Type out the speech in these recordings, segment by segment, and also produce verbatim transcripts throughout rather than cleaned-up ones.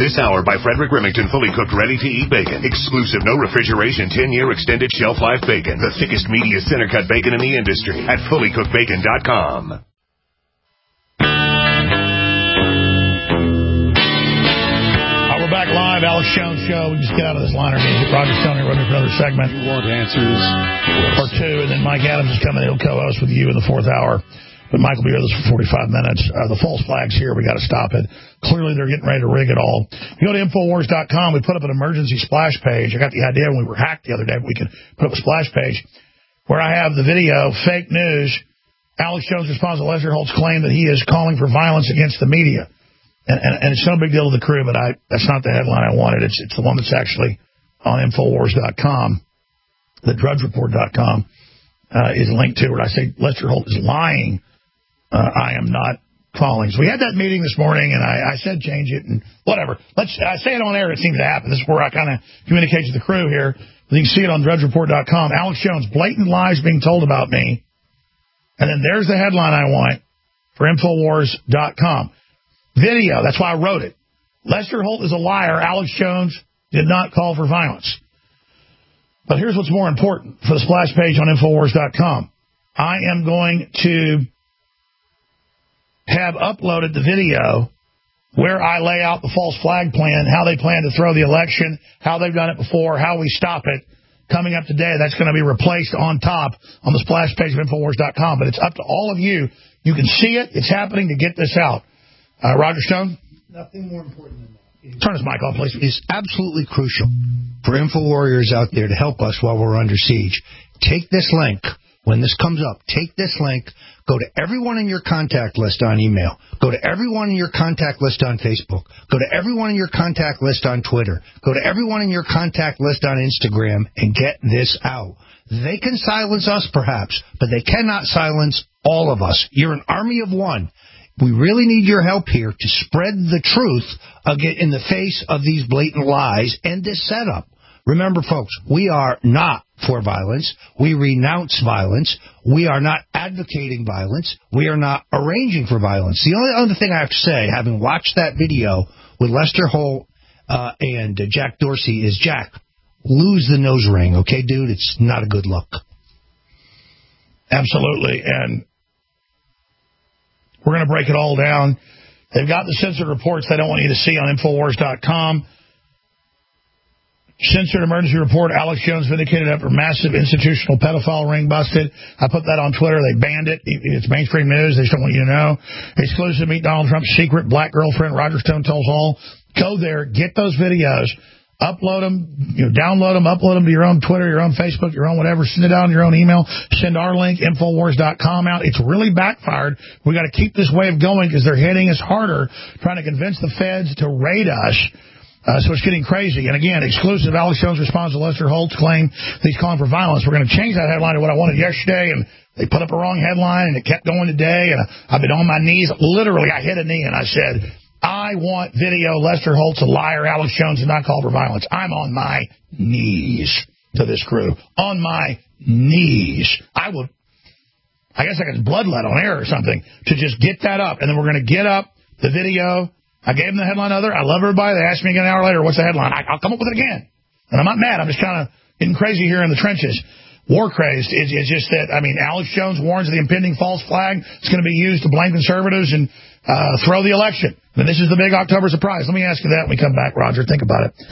This hour by Frederick Remington, fully cooked, ready-to-eat bacon. Exclusive, no refrigeration, ten-year extended shelf life bacon. The thickest, meatiest center-cut bacon in the industry at fully cooked bacon dot com. Back live, Alex Jones Show. We just get out of this liner music. Roger Stone here running for another segment. You want answers? Or two, and then Mike Adams is coming. He'll co-host with you in the fourth hour. But Mike will be with us for forty-five minutes. Uh, the false flag's here. We got to stop it. Clearly, they're getting ready to rig it all. You go to Infowars dot com. We put up an emergency splash page. I got the idea when we were hacked the other day, we could put up a splash page where I have the video, fake news. Alex Jones responds to Lester Holt's claim that he is calling for violence against the media. And, and, and it's no big deal to the crew, but I that's not the headline I wanted. It's it's the one that's actually on Infowars dot com. The Drudge Report dot com uh, is linked to it. I say Lester Holt is lying. Uh, I am not calling. So we had that meeting this morning, and I, I said change it and whatever. Let's I say it on air. It seems to happen. This is where I kind of communicate to the crew here. You can see it on Drudge Report dot com. Alex Jones, blatant lies being told about me. And then there's the headline I want for Infowars dot com. Video. That's why I wrote it. Lester Holt is a liar. Alex Jones did not call for violence. But here's what's more important for the splash page on Infowars dot com. I am going to have uploaded the video where I lay out the false flag plan, how they plan to throw the election, how they've done it before, how we stop it. Coming up today, that's going to be replaced on top on the splash page of Infowars dot com. But it's up to all of you. You can see it. It's happening to get this out. Uh, Roger Stone? Nothing more important than that. Turn his mic off, please. It's absolutely crucial for InfoWarriors out there to help us while we're under siege. Take this link. When this comes up, take this link. Go to everyone in your contact list on email. Go to everyone in your contact list on Facebook. Go to everyone in your contact list on Twitter. Go to everyone in your contact list on Instagram and get this out. They can silence us, perhaps, but they cannot silence all of us. You're an army of one. We really need your help here to spread the truth in the face of these blatant lies and this setup. Remember, folks, we are not for violence. We renounce violence. We are not advocating violence. We are not arranging for violence. The only other thing I have to say, having watched that video with Lester Holt uh, and uh, Jack Dorsey, is, Jack, lose the nose ring, okay, dude? It's not a good look. Absolutely, and we're going to break it all down. They've got the censored reports they don't want you to see on Infowars dot com. Censored emergency report, Alex Jones vindicated after massive institutional pedophile ring busted. I put that on Twitter. They banned it. It's mainstream news. They just don't want you to know. Exclusive, meet Donald Trump's secret black girlfriend. Roger Stone tells all. Go there. Get those videos. Upload them. You know, download them. Upload them to your own Twitter, your own Facebook, your own whatever. Send it out on your own email. Send our link, Infowars dot com, out. It's really backfired. We got to keep this wave going because they're hitting us harder, trying to convince the feds to raid us. Uh, so it's getting crazy. And again, exclusive, Alex Jones responds to Lester Holt's claim that he's calling for violence. We're going to change that headline to what I wanted yesterday, and they put up a wrong headline, and it kept going today, and I've been on my knees. Literally, I hit a knee, and I said, I want video. Lester Holt's a liar. Alex Jones did not call for violence. I'm on my knees to this crew. On my knees. I will, I guess I got bloodlet on air or something to just get that up. And then we're going to get up the video. I gave them the headline other. I love everybody. They asked me again an hour later, what's the headline? I, I'll come up with it again. And I'm not mad. I'm just kind of getting crazy here in the trenches. War crazed. It's, it's just that, I mean, Alex Jones warns of the impending false flag. It's going to be used to blame conservatives and uh, throw the election. And this is the big October surprise. Let me ask you that when we come back, Roger. Think about it.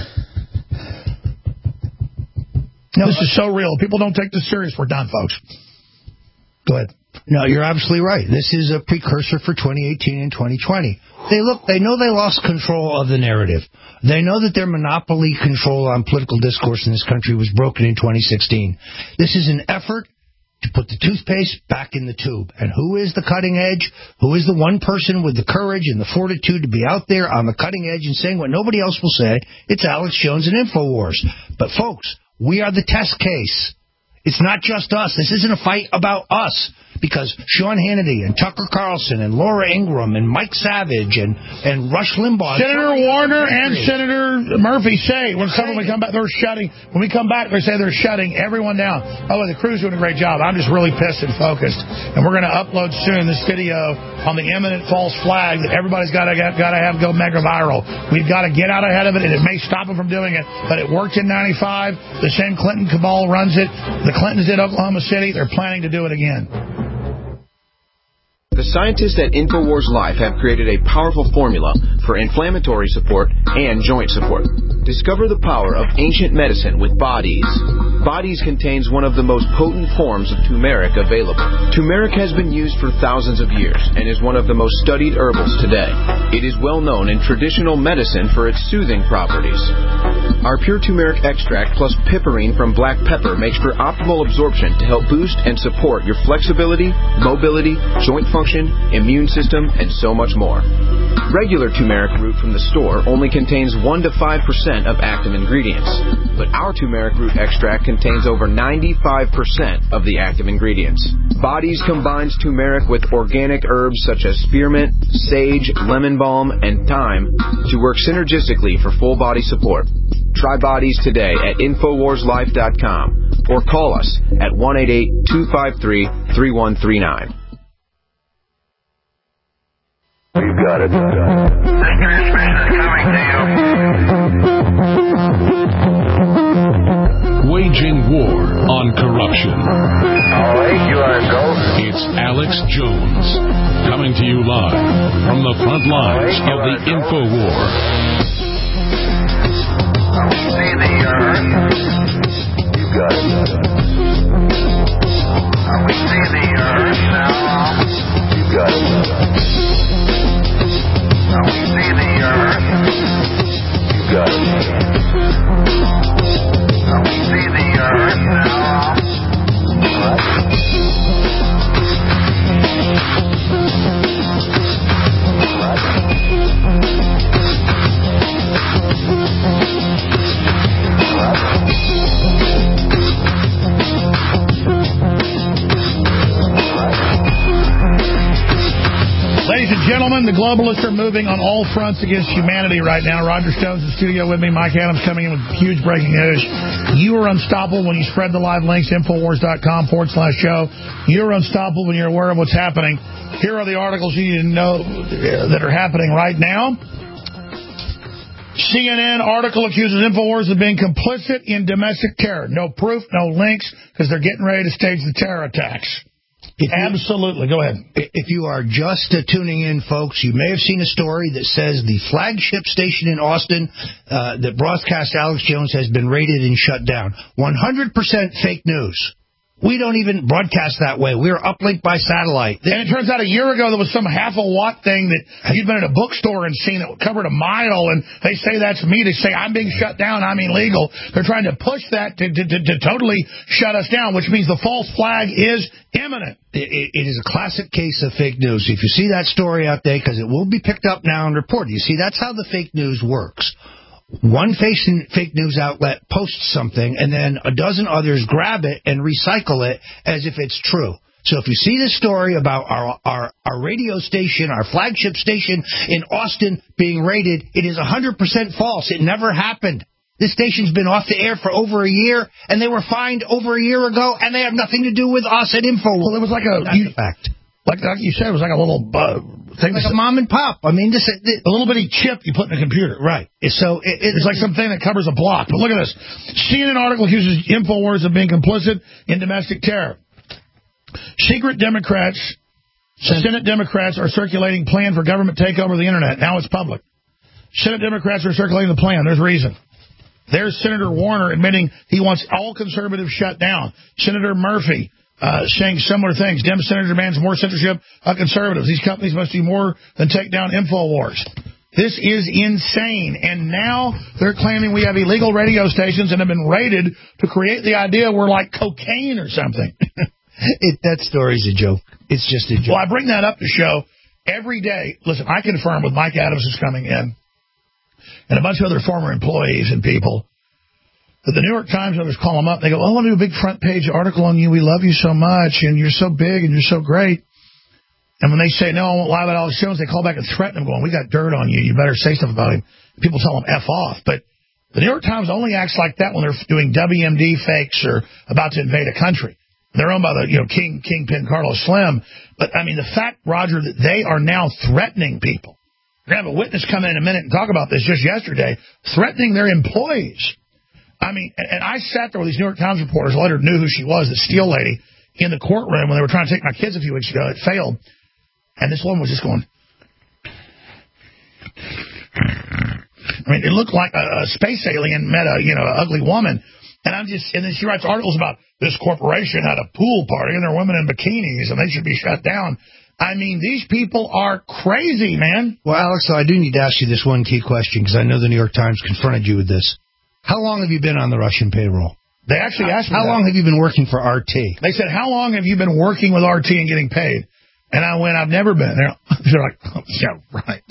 No, this is so real. People don't take this serious. We're done, folks. Go ahead. No, you're absolutely right. This is a precursor for twenty eighteen and twenty twenty. They look, they know they lost control of the narrative. They know that their monopoly control on political discourse in this country was broken in twenty sixteen. This is an effort to put the toothpaste back in the tube. And who is the cutting edge? Who is the one person with the courage and the fortitude to be out there on the cutting edge and saying what nobody else will say? It's Alex Jones and InfoWars. But folks, we are the test case. It's not just us. This isn't a fight about us. because Sean Hannity and Tucker Carlson and Laura Ingraham and Mike Savage and, and Rush Limbaugh. Senator Warner and Senator Murphy say when someone we come back, they're shutting. When we come back, they say they're shutting everyone down. Oh, the crew's doing a great job. I'm just really pissed and focused. And we're going to upload soon this video on the imminent false flag that everybody's got to got to have go mega viral. We've got to get out ahead of it, and it may stop them from doing it. But it worked in ninety-five. The same Clinton cabal runs it. The Clintons did Oklahoma City. They're planning to do it again. The scientists at InfoWars Life have created a powerful formula for inflammatory support and joint support. Discover the power of ancient medicine with Bodies. Bodies contains one of the most potent forms of turmeric available. Turmeric has been used for thousands of years and is one of the most studied herbals today. It is well known in traditional medicine for its soothing properties. Our pure turmeric extract plus piperine from black pepper makes for optimal absorption to help boost and support your flexibility, mobility, joint function, immune system, and so much more. Regular turmeric root from the store only contains one to five percent of active ingredients, but our turmeric root extract contains over ninety-five percent of the active ingredients. Bodies combines turmeric with organic herbs such as spearmint, sage, lemon balm, and thyme to work synergistically for full body support. Try Bodies today at Infowars Life dot com or call us at one eight eight, two five three, three one three nine. You got it. The transmission is coming to you. Waging war on corruption. All right, you are go. It's Alex Jones coming to you live from the front lines right, of the Info War. We see the earth. You got it. We see the earth now. You got it. We see the earth. You got it. We see the earth now. What? Ladies and gentlemen, the globalists are moving on all fronts against humanity right now. Roger Stone's in the studio with me. Mike Adams coming in with huge breaking news. You are unstoppable when you spread the live links, Infowars.com forward slash show. You're unstoppable when you're aware of what's happening. Here are the articles you need to know that are happening right now. C N N article accuses Infowars of being complicit in domestic terror. No proof, no links, because they're getting ready to stage the terror attacks. If you, Absolutely. Go ahead. If you are just uh, tuning in, folks, you may have seen a story that says the flagship station in Austin uh, that broadcasts Alex Jones has been raided and shut down. one hundred percent fake news. We don't even broadcast that way. We're uplinked by satellite. And it turns out a year ago there was some half a watt thing that you'd been at a bookstore and seen that covered a mile, and they say that's me. They say I'm being shut down, I'm illegal. They're trying to push that to, to, to, to totally shut us down, which means the false flag is imminent. It, it, it is a classic case of fake news. If you see that story out there, because it will be picked up now and reported. You see, that's how the fake news works. One fake news outlet posts something, and then a dozen others grab it and recycle it as if it's true. So if you see this story about our, our, our radio station, our flagship station in Austin being raided, it is one hundred percent false. It never happened. This station's been off the air for over a year, and they were fined over a year ago, and they have nothing to do with us at Info. Well, it was like a... That's you, a fact. Like, like you said, it was like a little uh, thing. Like a mom and pop. I mean, this, this a little bitty chip you put in a computer. Right. So it, it, it's like something that covers a block. But look at this. C N N article accuses InfoWars of being complicit in domestic terror. Secret Democrats, Senate Democrats are circulating plan for government takeover of the Internet. Now it's public. Senate Democrats are circulating the plan. There's reason. There's Senator Warner admitting he wants all conservatives shut down. Senator Murphy uh, saying similar things. Dem Senator demands more censorship of conservatives. These companies must do more than take down InfoWars. This is insane. And now they're claiming we have illegal radio stations and have been raided to create the idea we're like cocaine or something. it, that story's a joke. It's just a joke. Well, I bring that up to show every day. Listen, I confirm with Mike Adams is coming in and a bunch of other former employees and people But the New York Times others call them up. They go, oh, I want to do a big front page article on you. We love you so much, and you're so big, and you're so great. And when they say, no, I won't lie about Alex Jones, they call back and threaten him, going, we got dirt on you. You better say stuff about him. People tell them F off. But the New York Times only acts like that when they're doing W M D fakes or about to invade a country. They're owned by the, you know, King Kingpin Carlos Slim. But, I mean, the fact, Roger, that they are now threatening people. We're going to have a witness come in in a minute and talk about this just yesterday, threatening their employees. I mean, and I sat there with these New York Times reporters, later knew who she was, the Steele lady, in the courtroom when they were trying to take my kids a few weeks ago. It failed. And this woman was just going... I mean, it looked like a, a space alien met a, you know, an ugly woman. And I'm just, and then she writes articles about this corporation had a pool party and there are women in bikinis and they should be shut down. I mean, these people are crazy, man. Well, Alex, I do need to ask you this one key question because I know the New York Times confronted you with this. How long have you been on the Russian payroll? They actually asked me How that. long have you been working for R T? They said, how long have you been working with R T and getting paid? And I went, I've never been. They're, they're like, oh, yeah, right.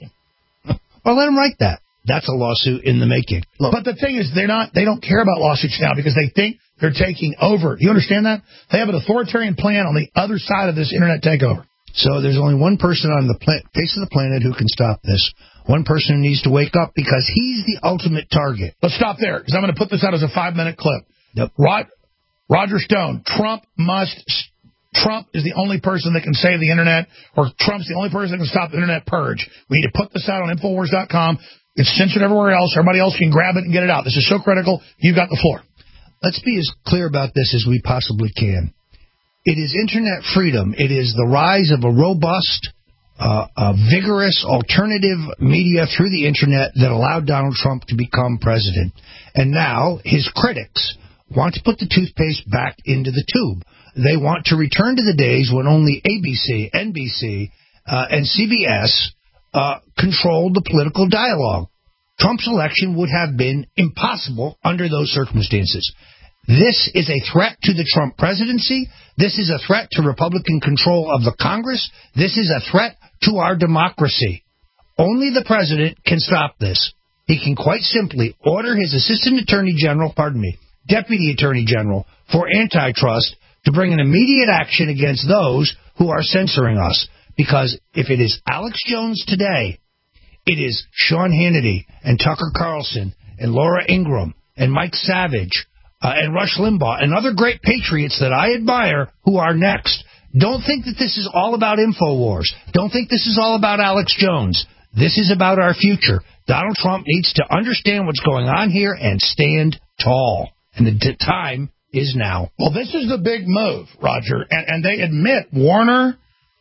Well, let them write that. That's a lawsuit in the making. Look. But the thing is, they're not. They don't care about lawsuits now because they think they're taking over. You understand that? They have an authoritarian plan on the other side of this internet takeover. So there's only one person on the pla- face of the planet who can stop this. One person who needs to wake up because he's the ultimate target. Let's stop there because I'm going to put this out as a five-minute clip. Yep. Rod, Roger Stone, Trump must... Trump is the only person that can save the internet, or Trump's the only person that can stop the internet purge. We need to put this out on Infowars dot com. It's censored everywhere else. Everybody else can grab it and get it out. This is so critical. You've got the floor. Let's be as clear about this as we possibly can. It is internet freedom. It is the rise of a robust, uh, a vigorous alternative media through the internet that allowed Donald Trump to become president. And now his critics want to put the toothpaste back into the tube. They want to return to the days when only A B C, N B C, uh, and C B S uh, controlled the political dialogue. Trump's election would have been impossible under those circumstances. This is a threat to the Trump presidency. This is a threat to Republican control of the Congress. This is a threat to our democracy. Only the president can stop this. He can quite simply order his assistant attorney general, pardon me, deputy attorney general for antitrust to bring an immediate action against those who are censoring us. Because if it is Alex Jones today, it is Sean Hannity and Tucker Carlson and Laura Ingraham and Mike Savage uh, and Rush Limbaugh and other great patriots that I admire who are next. Don't think that this is all about InfoWars. Don't think this is all about Alex Jones. This is about our future. Donald Trump needs to understand what's going on here and stand tall. And the d- time is now. Well, this is the big move, Roger. And, and they admit, Warner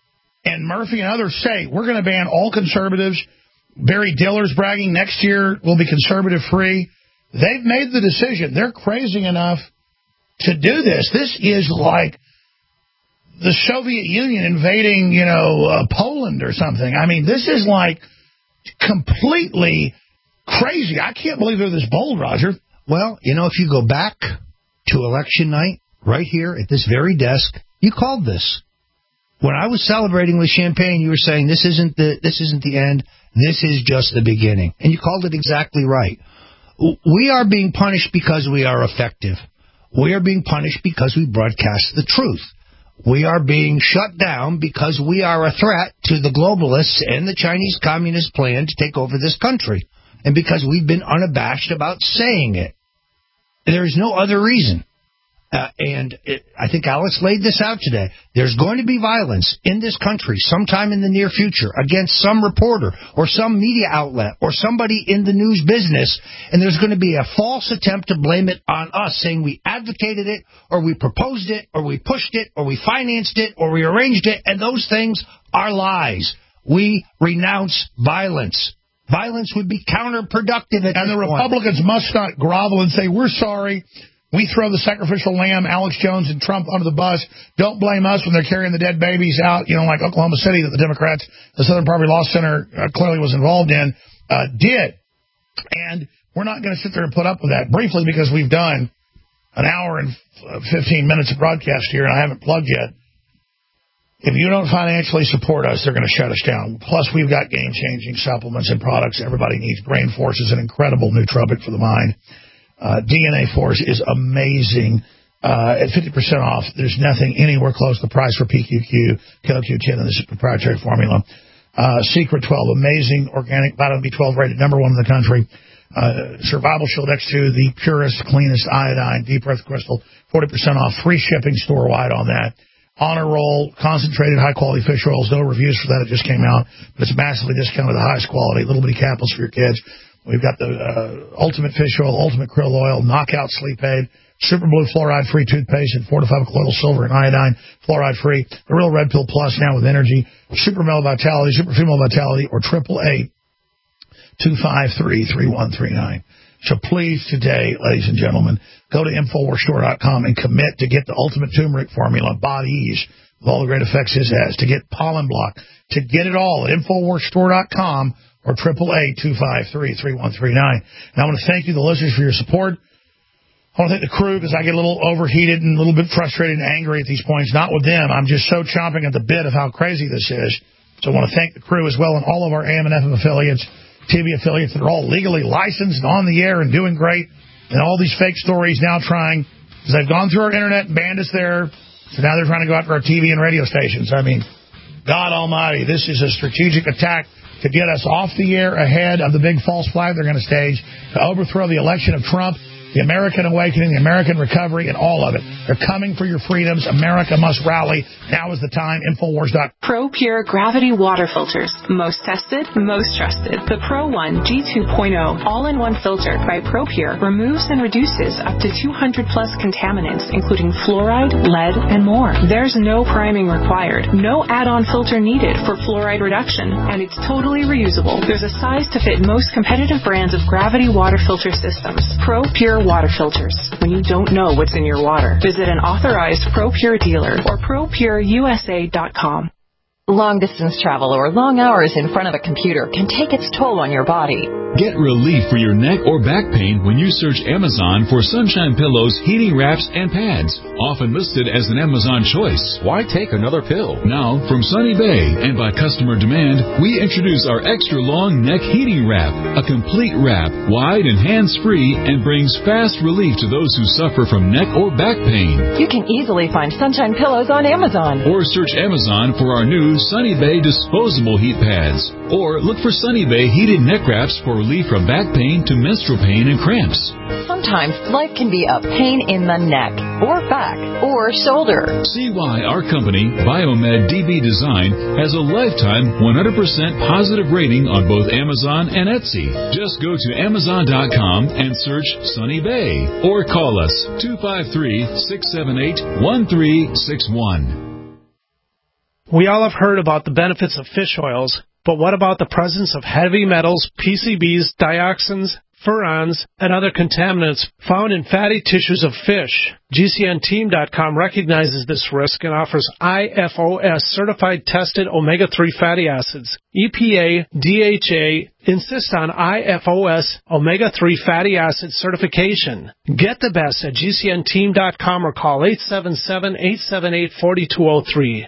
and Murphy and others say, we're going to ban all conservatives. Barry Diller's bragging next year will be conservative-free. They've made the decision. They're crazy enough to do this. This is like the Soviet Union invading, you know, uh, Poland or something. I mean, this is like completely crazy. I can't believe they're this bold, Roger. Well, you know, if you go back to election night, right here at this very desk, you called this. When I was celebrating with champagne, you were saying this isn't the this isn't the end. This is just the beginning. And you called it exactly right. We are being punished because we are effective. We are being punished because we broadcast the truth. We are being shut down because we are a threat to the globalists and the Chinese Communist plan to take over this country. And because we've been unabashed about saying it. There is no other reason. Uh, and it, I think Alex laid this out today. There's going to be violence in this country sometime in the near future against some reporter or some media outlet or somebody in the news business, and there's going to be a false attempt to blame it on us, saying we advocated it or we proposed it or we pushed it or we financed it or we arranged it, and those things are lies. We renounce violence. Violence would be counterproductive at And this the point. Republicans must not grovel and say, we're sorry. We throw the sacrificial lamb, Alex Jones and Trump, under the bus. Don't blame us when they're carrying the dead babies out, you know, like Oklahoma City that the Democrats, the Southern Poverty Law Center uh, clearly was involved in, uh, did. And we're not going to sit there and put up with that. Briefly, because we've done an hour and fifteen minutes of broadcast here, and I haven't plugged yet. If you don't financially support us, they're going to shut us down. Plus, we've got game-changing supplements and products everybody needs. Brain Force is an incredible nootropic for the mind. Uh, D N A Force is amazing. Uh, at fifty percent off, there's nothing anywhere close to the price for P Q Q, K O Q ten, and this is proprietary formula. Uh, Secret twelve, amazing organic vitamin B twelve rated number one in the country. Uh, Survival Shield X two, the purest, cleanest iodine, deep breath crystal, forty percent off, free shipping store wide on that. Honor Roll, concentrated high quality fish oils, no reviews for that, it just came out, but it's massively discounted, the highest quality, little bitty capsules for your kids. We've got the uh, Ultimate Fish Oil, Ultimate Krill Oil, Knockout Sleep Aid, Super Blue Fluoride-Free Toothpaste, and fortified colloidal silver and iodine, fluoride-free. The Real Red Pill Plus now with energy, Super Male Vitality, Super Female Vitality, or triple eight two five three three one three nine. So please today, ladies and gentlemen, go to Infowars Store dot com and commit to get the Ultimate Turmeric Formula, Body Ease, with all the great effects it has, to get Pollen Block, to get it all at Infowars Store dot com or triple eight two five three three one three nine. And I want to thank you, the listeners, for your support. I want to thank the crew because I get a little overheated and a little bit frustrated and angry at these points. Not with them. I'm just so chomping at the bit of how crazy this is. So I want to thank the crew as well and all of our A M and F M affiliates, T V affiliates that are all legally licensed and on the air and doing great. And all these fake stories now trying, because they've gone through our internet and banned us there. So now they're trying to go after our T V and radio stations. I mean, God almighty, this is a strategic attack to get us off the air ahead of the big false flag they're going to stage to overthrow the election of Trump, the American awakening, the American recovery, and all of it. They're coming for your freedoms. America must rally. Now is the time. Infowars dot com. ProPure Gravity Water Filters. Most tested, most trusted. The Pro One G two point oh all-in-one filter by ProPure removes and reduces up to two hundred plus contaminants, including fluoride, lead, and more. There's no priming required. No add-on filter needed for fluoride reduction, and it's totally reusable. There's a size to fit most competitive brands of gravity water filter systems. ProPure Water Filters. When you don't know what's in your water, visit an authorized ProPure dealer or Pro Pure U S A dot com. Long-distance travel or long hours in front of a computer can take its toll on your body. Get relief for your neck or back pain when you search Amazon for Sunshine Pillows, heating wraps, and pads, often listed as an Amazon choice. Why take another pill? Now, from Sunny Bay and by customer demand, we introduce our extra-long neck heating wrap, a complete wrap, wide and hands-free, and brings fast relief to those who suffer from neck or back pain. You can easily find Sunshine Pillows on Amazon. Or search Amazon for our new Sunny Bay disposable heat pads. Or look for Sunny Bay heated neck wraps for relief from back pain to menstrual pain and cramps. Sometimes life can be a pain in the neck, or back, or shoulder. See why our company, Biomed D B Design, has a lifetime one hundred percent positive rating on both Amazon and Etsy. Just go to Amazon dot com and search Sunny Bay. Or call us two five three, six seven eight, one three six one. We all have heard about the benefits of fish oils, but what about the presence of heavy metals, P C Bs, dioxins, furans, and other contaminants found in fatty tissues of fish? G C N team dot com recognizes this risk and offers I F O S certified tested omega three fatty acids. E P A, D H A insist on I F O S omega three fatty acid certification. Get the best at G C N team dot com or call eight seven seven, eight seven eight, four two zero three.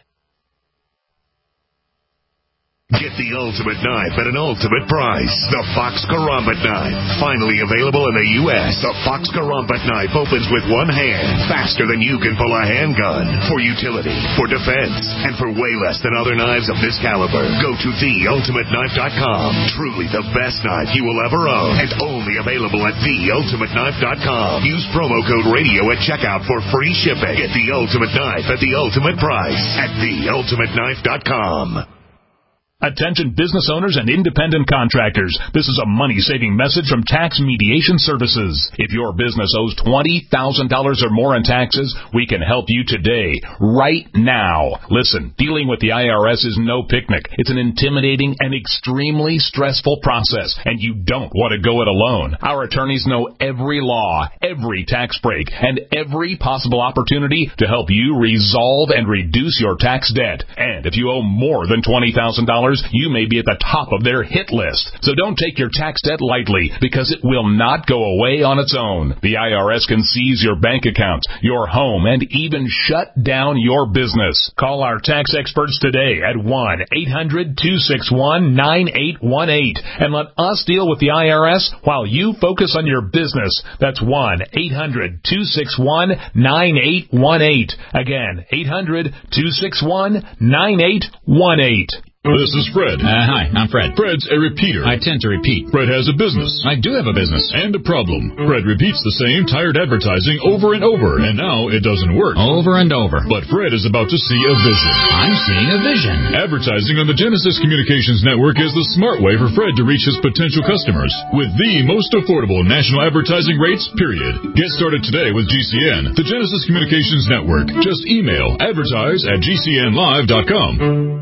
Get the ultimate knife at an ultimate price. The Fox Karambit Knife. Finally available in the U S The Fox Karambit Knife opens with one hand, faster than you can pull a handgun. For utility, for defense, and for way less than other knives of this caliber. Go to the ultimate knife dot com. Truly the best knife you will ever own. And only available at the ultimate knife dot com. Use promo code radio at checkout for free shipping. Get the ultimate knife at the ultimate price at the ultimate knife dot com. Attention business owners and independent contractors. This is a money-saving message from Tax Mediation Services. If your business owes twenty thousand dollars or more in taxes, we can help you today, right now. Listen, dealing with the I R S is no picnic. It's an intimidating and extremely stressful process, and you don't want to go it alone. Our attorneys know every law, every tax break, and every possible opportunity to help you resolve and reduce your tax debt. And if you owe more than twenty thousand dollars, customers, you may be at the top of their hit list. So don't take your tax debt lightly, because it will not go away on its own. The I R S can seize your bank account, your home, and even shut down your business. Call our tax experts today at one eight hundred two six one nine eight one eight and let us deal with the I R S while you focus on your business. That's one eight hundred two six one nine eight one eight. Again, eight hundred two six one nine eight one eight. This is Fred. Uh, hi, I'm Fred. Fred's a repeater. I tend to repeat. Fred has a business. I do have a business. And a problem. Fred repeats the same tired advertising over and over, and now it doesn't work. Over and over. But Fred is about to see a vision. I'm seeing a vision. Advertising on the Genesis Communications Network is the smart way for Fred to reach his potential customers with the most affordable national advertising rates, period. Get started today with G C N, the Genesis Communications Network. Just email advertise at g c n live dot com.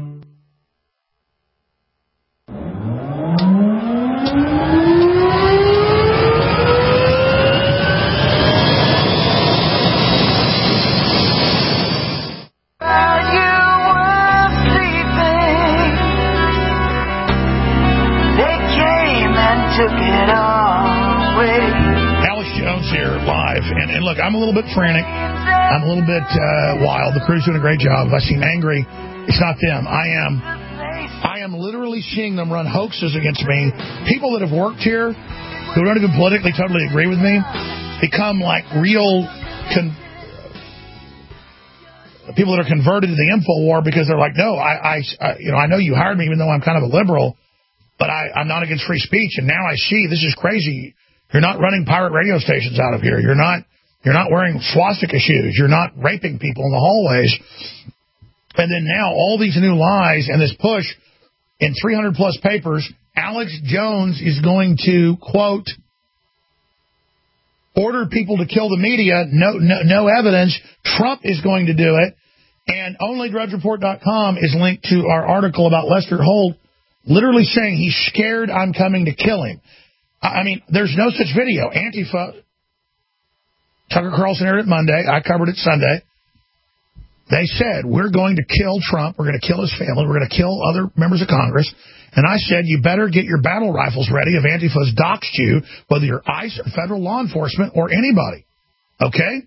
And, and look, I'm a little bit frantic. I'm a little bit uh, wild. The crew's doing a great job. If I seem angry, it's not them. I am I am literally seeing them run hoaxes against me. People that have worked here, who don't even politically totally agree with me, become like real con- people that are converted to the info war because they're like, no, I, I, I you know, I know you hired me even though I'm kind of a liberal, but I, I'm not against free speech. And now I see this is crazy. You're not running pirate radio stations out of here. You're not you're not wearing swastika shoes. You're not raping people in the hallways. And then now all these new lies and this push in three hundred plus papers, Alex Jones is going to, quote, order people to kill the media. No, no, no evidence. Trump is going to do it. And only drudge report dot com is linked to our article about Lester Holt, literally saying he's scared I'm coming to kill him. I mean, there's no such video. Antifa, Tucker Carlson aired it Monday. I covered it Sunday. They said, we're going to kill Trump. We're going to kill his family. We're going to kill other members of Congress. And I said, you better get your battle rifles ready if Antifa's doxed you, whether you're ICE or federal law enforcement or anybody. Okay?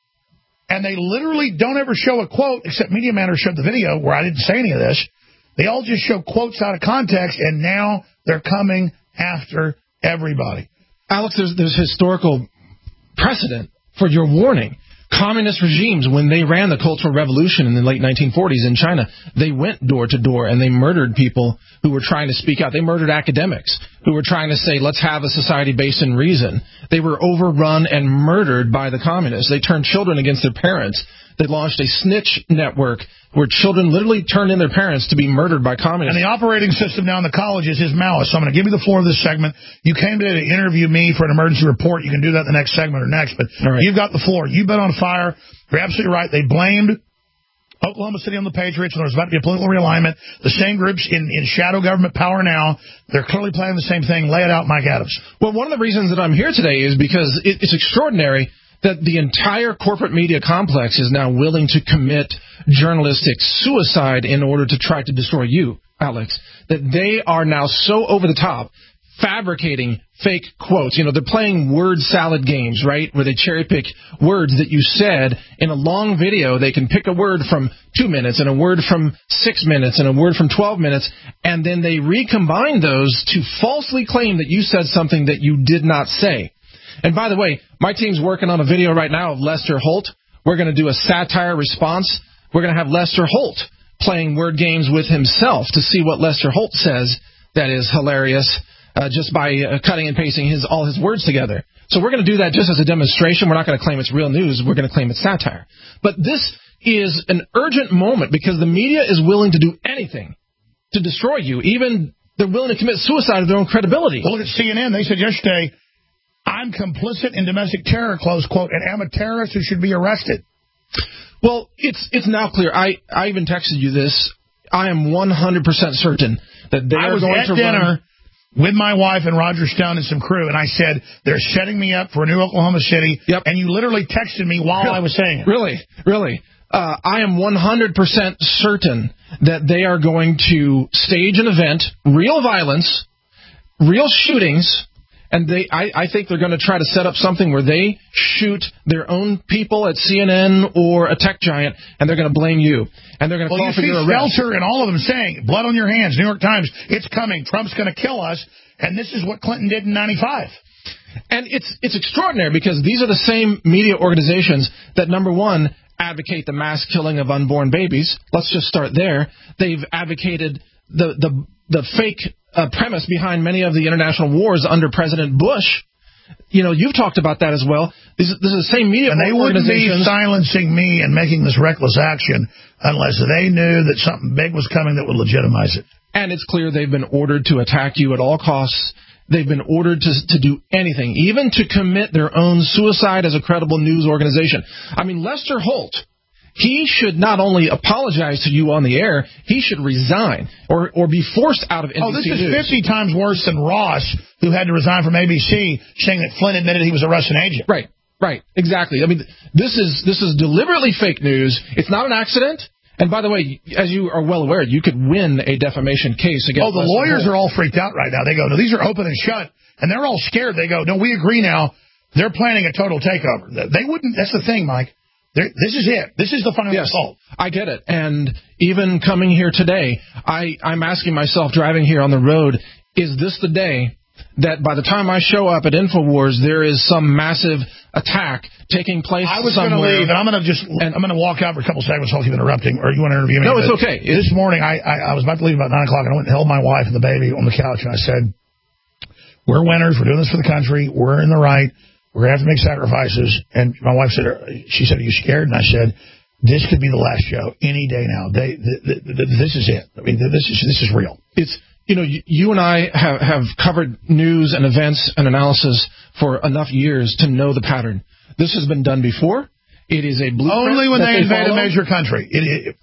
And they literally don't ever show a quote, except Media Matters showed the video where I didn't say any of this. They all just show quotes out of context, and now they're coming after everybody. Alex, there's, there's historical precedent for your warning. Communist regimes, when they ran the Cultural Revolution in the late nineteen forties in China, they went door to door and they murdered people who were trying to speak out. They murdered academics who were trying to say, let's have a society based in reason. They were overrun and murdered by the communists. They turned children against their parents. They launched a snitch network where children literally turned in their parents to be murdered by communists. And the operating system now in the colleges is malice. So I'm going to give you the floor of this segment. You came today to interview me for an emergency report. You can do that in the next segment or next. But right. You've got the floor. You've been on fire. You're absolutely right. They blamed Oklahoma City on the Patriots, and there was about to be a political realignment. The same groups in, in shadow government power now, they're clearly playing the same thing. Lay it out, Mike Adams. Well, one of the reasons that I'm here today is because it, it's extraordinary that the entire corporate media complex is now willing to commit journalistic suicide in order to try to destroy you, Alex. That they are now so over the top, fabricating fake quotes. You know, they're playing word salad games, right, where they cherry pick words that you said in a long video. They can pick a word from two minutes and a word from six minutes and a word from twelve minutes, and then they recombine those to falsely claim that you said something that you did not say. And by the way, my team's working on a video right now of Lester Holt. We're going to do a satire response. We're going to have Lester Holt playing word games with himself to see what Lester Holt says that is hilarious uh, just by uh, cutting and pasting his all his words together. So we're going to do that just as a demonstration. We're not going to claim it's real news. We're going to claim it's satire. But this is an urgent moment because the media is willing to do anything to destroy you. Even they're willing to commit suicide of their own credibility. Well, look at C N N. They said yesterday, I'm complicit in domestic terror, close quote, and am a terrorist who should be arrested. Well, it's it's now clear. I, I even texted you this. I am one hundred percent certain that they I are was going at to dinner run... with my wife and Roger Stone and some crew, and I said, they're setting me up for a new Oklahoma City, yep. And you literally texted me while really? I was saying it. Really? Really? Uh, I am one hundred percent certain that they are going to stage an event, real violence, real shootings, and they. I, I think they're going to try to set up something where they shoot their own people at C N N or a tech giant, and they're going to blame you. And they're going to well, call you for see your arrest. Stelter and all of them saying, blood on your hands, New York Times, it's coming, Trump's going to kill us, and this is what Clinton did in ninety-five. And it's it's extraordinary because these are the same media organizations that, number one, advocate the mass killing of unborn babies. Let's just start there. They've advocated the the the fake uh, premise behind many of the international wars under President Bush. You know, you've talked about that as well. This is, this is the same media and they wouldn't be organizations. silencing me and making this reckless action unless they knew that something big was coming that would legitimize it. And it's clear they've been ordered to attack you at all costs. They've been ordered to to do anything, even to commit their own suicide as a credible news organization. I mean, Lester Holt, he should not only apologize to you on the air, he should resign or or be forced out of N B C News. Oh, this is News. fifty times worse than Ross, who had to resign from A B C, saying that Flynn admitted he was a Russian agent. Right, right, exactly. I mean, this is this is deliberately fake news. It's not an accident. And by the way, as you are well aware, you could win a defamation case against. Oh, the Lester lawyers Holt. are all freaked out right now. They go, no, these are open and shut, and they're all scared. They go, no, we agree now. They're planning a total takeover. They wouldn't. That's the thing, Mike. They're, this is it. This is the final yes, assault. I get it. And even coming here today, I, I'm asking myself, driving here on the road, is this the day that by the time I show up at InfoWars, there is some massive attack taking place I was somewhere? going to leave, and I'm going to just and, I'm going to walk out for a couple seconds. I'll keep interrupting, or you want to interview me? No, it's okay. This morning, I, I I was about to leave about nine o'clock, and I went and held my wife and the baby on the couch, and I said, "We're winners. We're doing this for the country. We're in the right. We're going to have to make sacrifices." And my wife said, "She said, are you scared?" And I said, "This could be the last show any day now. They, th- th- th- this is it. I mean, this is this is real." It's You know, you, you and I have, have covered news and events and analysis for enough years to know the pattern. This has been done before. It is a blueprint. Only when they, they invade follow. a major country. It, it,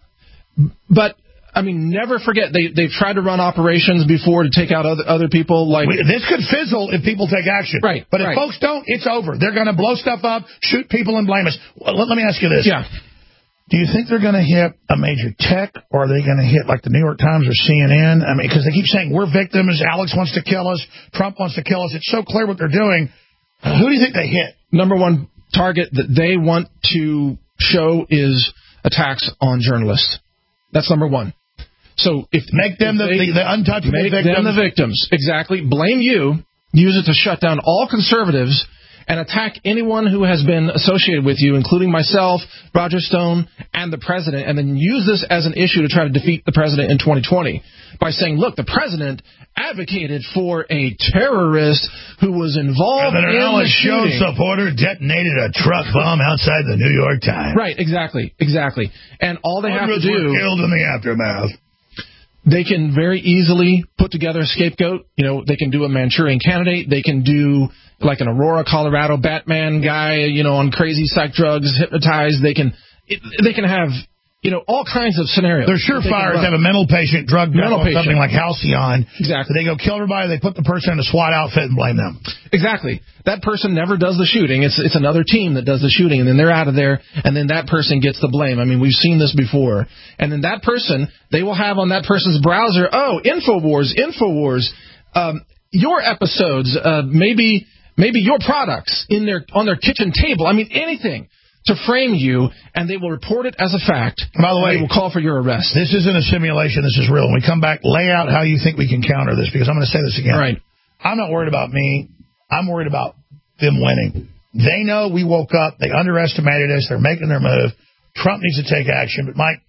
but, I mean, never forget, they, they've tried to run operations before to take out other, other people. Like This could fizzle if people take action. Right. But if right. folks don't, it's over. They're going to blow stuff up, shoot people, and blame us. Well, let, let me ask you this. Yeah. Do you think they're going to hit a major tech, or are they going to hit like the New York Times or C N N? I mean, because they keep saying we're victims. Alex wants to kill us. Trump wants to kill us. It's so clear what they're doing. Who do you think they hit? Number one target that they want to show is attacks on journalists. That's number one. So if make them if the, they, the, the untouchable make victims. them the victims. Exactly. Blame you. Use it to shut down all conservatives and attack anyone who has been associated with you, including myself, Roger Stone, and the president, and then use this as an issue to try to defeat the president in twenty twenty by saying, look, the president advocated for a terrorist who was involved and then in Alex the shooting. Jones supporter detonated a truck bomb outside the New York Times. Right, exactly, exactly. And all they Hundreds have to do... were killed in the aftermath. They can very easily put together a scapegoat. You know, they can do a Manchurian Candidate. They can do like an Aurora, Colorado Batman guy, you know, on crazy psych drugs, hypnotized. They can, it, they can have, you know, all kinds of scenarios. They're surefire to have a mental patient drugged mental up on patient. something like Halcyon. Exactly. They go kill everybody. They put the person in a SWAT outfit and blame them. Exactly. That person never does the shooting. It's it's another team that does the shooting, and then they're out of there, and then that person gets the blame. I mean, we've seen this before. And then that person, they will have on that person's browser, oh, InfoWars, InfoWars, um, your episodes, uh, maybe maybe your products in their on their kitchen table. I mean, anything to frame you, and they will report it as a fact. By the way, they will call for your arrest. This isn't a simulation. This is real. When we come back, lay out how you think we can counter this, because I'm going to say this again. Right. I'm not worried about me. I'm worried about them winning. They know we woke up. They underestimated us. They're making their move. Trump needs to take action. But, Mike,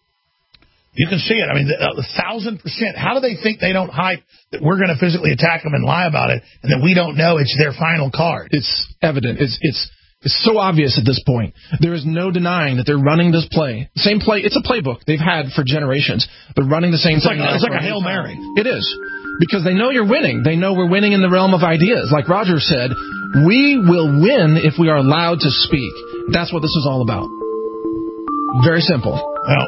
you can see it. I mean, a thousand percent. How do they think they don't hype that we're going to physically attack them and lie about it, and that we don't know it's their final card? It's evident. It's it's it's so obvious at this point. There is no denying that they're running this play. Same play. It's a playbook they've had for generations. They're running the same it's thing. Like, now it's like a a Hail Mary. It is. Because they know you're winning. They know we're winning in the realm of ideas. Like Roger said, we will win if we are allowed to speak. That's what this is all about. Very simple. Well,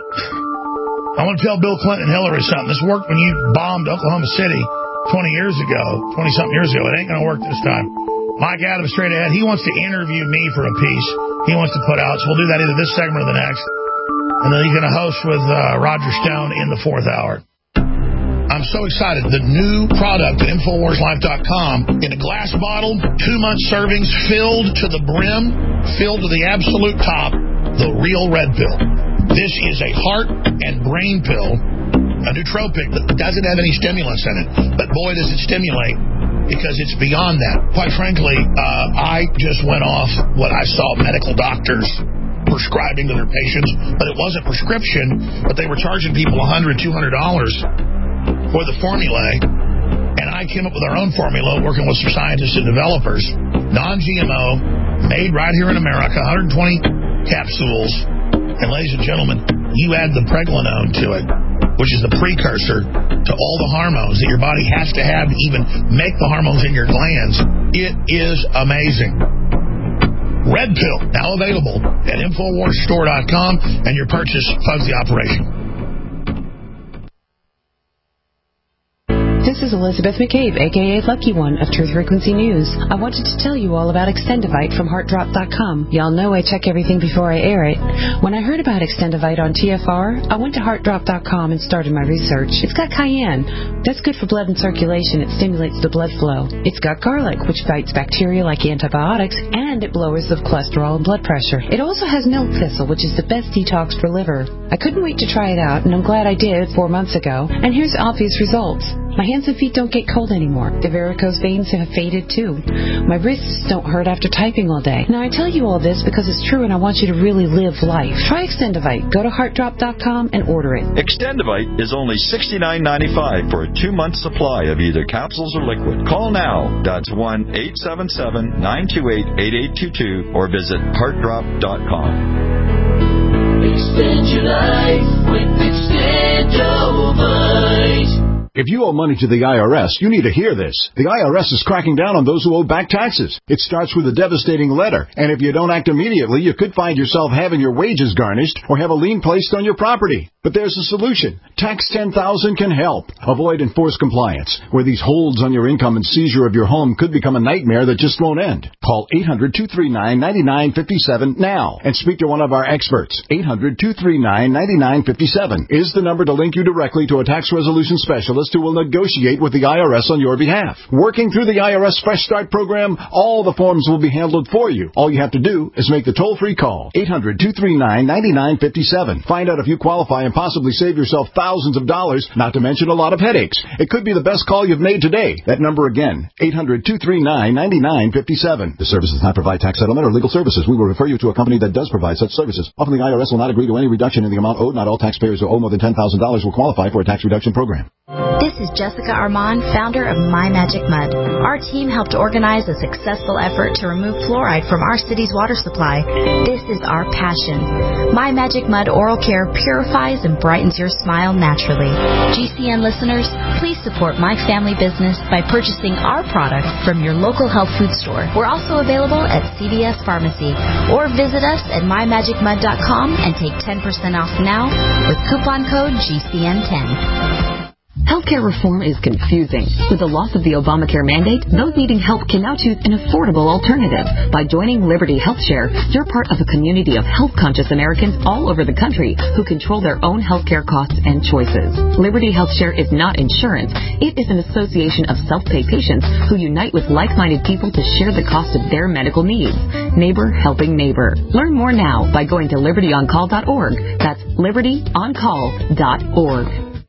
I want to tell Bill Clinton and Hillary something. This worked when you bombed Oklahoma City twenty years ago, twenty-something years ago. It ain't going to work this time. Mike Adams, straight ahead. He wants to interview me for a piece he wants to put out. So we'll do that either this segment or the next. And then you're going to host with uh, Roger Stone in the fourth hour. I'm so excited. The new product at Infowars Life dot com in a glass bottle, two-month servings, filled to the brim, filled to the absolute top, the real red pill. This is a heart and brain pill, a nootropic that doesn't have any stimulants in it. But boy, does it stimulate, because it's beyond that. Quite frankly, uh, I just went off what I saw medical doctors prescribing to their patients, but it wasn't prescription, but they were charging people one hundred dollars, two hundred dollars for the formulae, and I came up with our own formula, working with some scientists and developers, non-G M O, made right here in America, one hundred twenty capsules, and ladies and gentlemen, you add the pregnenolone to it, which is the precursor to all the hormones that your body has to have to even make the hormones in your glands. It is amazing. Red Pill, now available at Infowars Store dot com, and your purchase funds the operation. This is Elizabeth McCabe, a k a. Lucky One of Truth Frequency News. I wanted to tell you all about Extendivite from Heart Drop dot com. Y'all know I check everything before I air it. When I heard about Extendivite on T F R, I went to Heart Drop dot com and started my research. It's got cayenne. That's good for blood and circulation. It stimulates the blood flow. It's got garlic, which fights bacteria like antibiotics, and it lowers the cholesterol and blood pressure. It also has milk thistle, which is the best detox for liver. I couldn't wait to try it out, and I'm glad I did four months ago. And here's the obvious results. My hands and feet don't get cold anymore. The varicose veins have faded too. My wrists don't hurt after typing all day. Now I tell you all this because it's true and I want you to really live life. Try Extendivite. Go to Heart Drop dot com and order it. Extendivite is only sixty-nine ninety-five for a two-month supply of either capsules or liquid. Call now. That's one eight seven seven, nine two eight, eight eight two two or visit Heart Drop dot com. Extend your life with Extendivite. If you owe money to the I R S, you need to hear this. The I R S is cracking down on those who owe back taxes. It starts with a devastating letter, and if you don't act immediately, you could find yourself having your wages garnished or have a lien placed on your property. But there's a solution. Tax ten thousand can help. Avoid enforced compliance, where these holds on your income and seizure of your home could become a nightmare that just won't end. Call eight hundred, two three nine, nine nine five seven now and speak to one of our experts. eight hundred, two three nine, nine nine five seven is the number to link you directly to a tax resolution specialist who will negotiate with the I R S on your behalf. Working through the I R S Fresh Start program, all the forms will be handled for you. All you have to do is make the toll-free call. eight hundred, two three nine, nine nine five seven. Find out if you qualify and possibly save yourself thousands of dollars, not to mention a lot of headaches. It could be the best call you've made today. That number again, eight hundred, two three nine, nine nine five seven. The service does not provide tax settlement or legal services. We will refer you to a company that does provide such services. Often the I R S will not agree to any reduction in the amount owed. Not all taxpayers who owe more than ten thousand dollars will qualify for a tax reduction program. This is Jessica Armand, founder of My Magic Mud. Our team helped organize a successful effort to remove fluoride from our city's water supply. This is our passion. My Magic Mud Oral Care purifies and brightens your smile naturally. G C N listeners, please support my family business by purchasing our product from your local health food store. We're also available at C V S Pharmacy, or visit us at my magic mud dot com and take ten percent off now with coupon code G C N ten. Healthcare reform is confusing. With the loss of the Obamacare mandate, those needing help can now choose an affordable alternative. By joining Liberty HealthShare, you're part of a community of health-conscious Americans all over the country who control their own healthcare costs and choices. Liberty HealthShare is not insurance. It is an association of self-pay patients who unite with like-minded people to share the cost of their medical needs. Neighbor helping neighbor. Learn more now by going to liberty on call dot org. That's liberty on call dot org.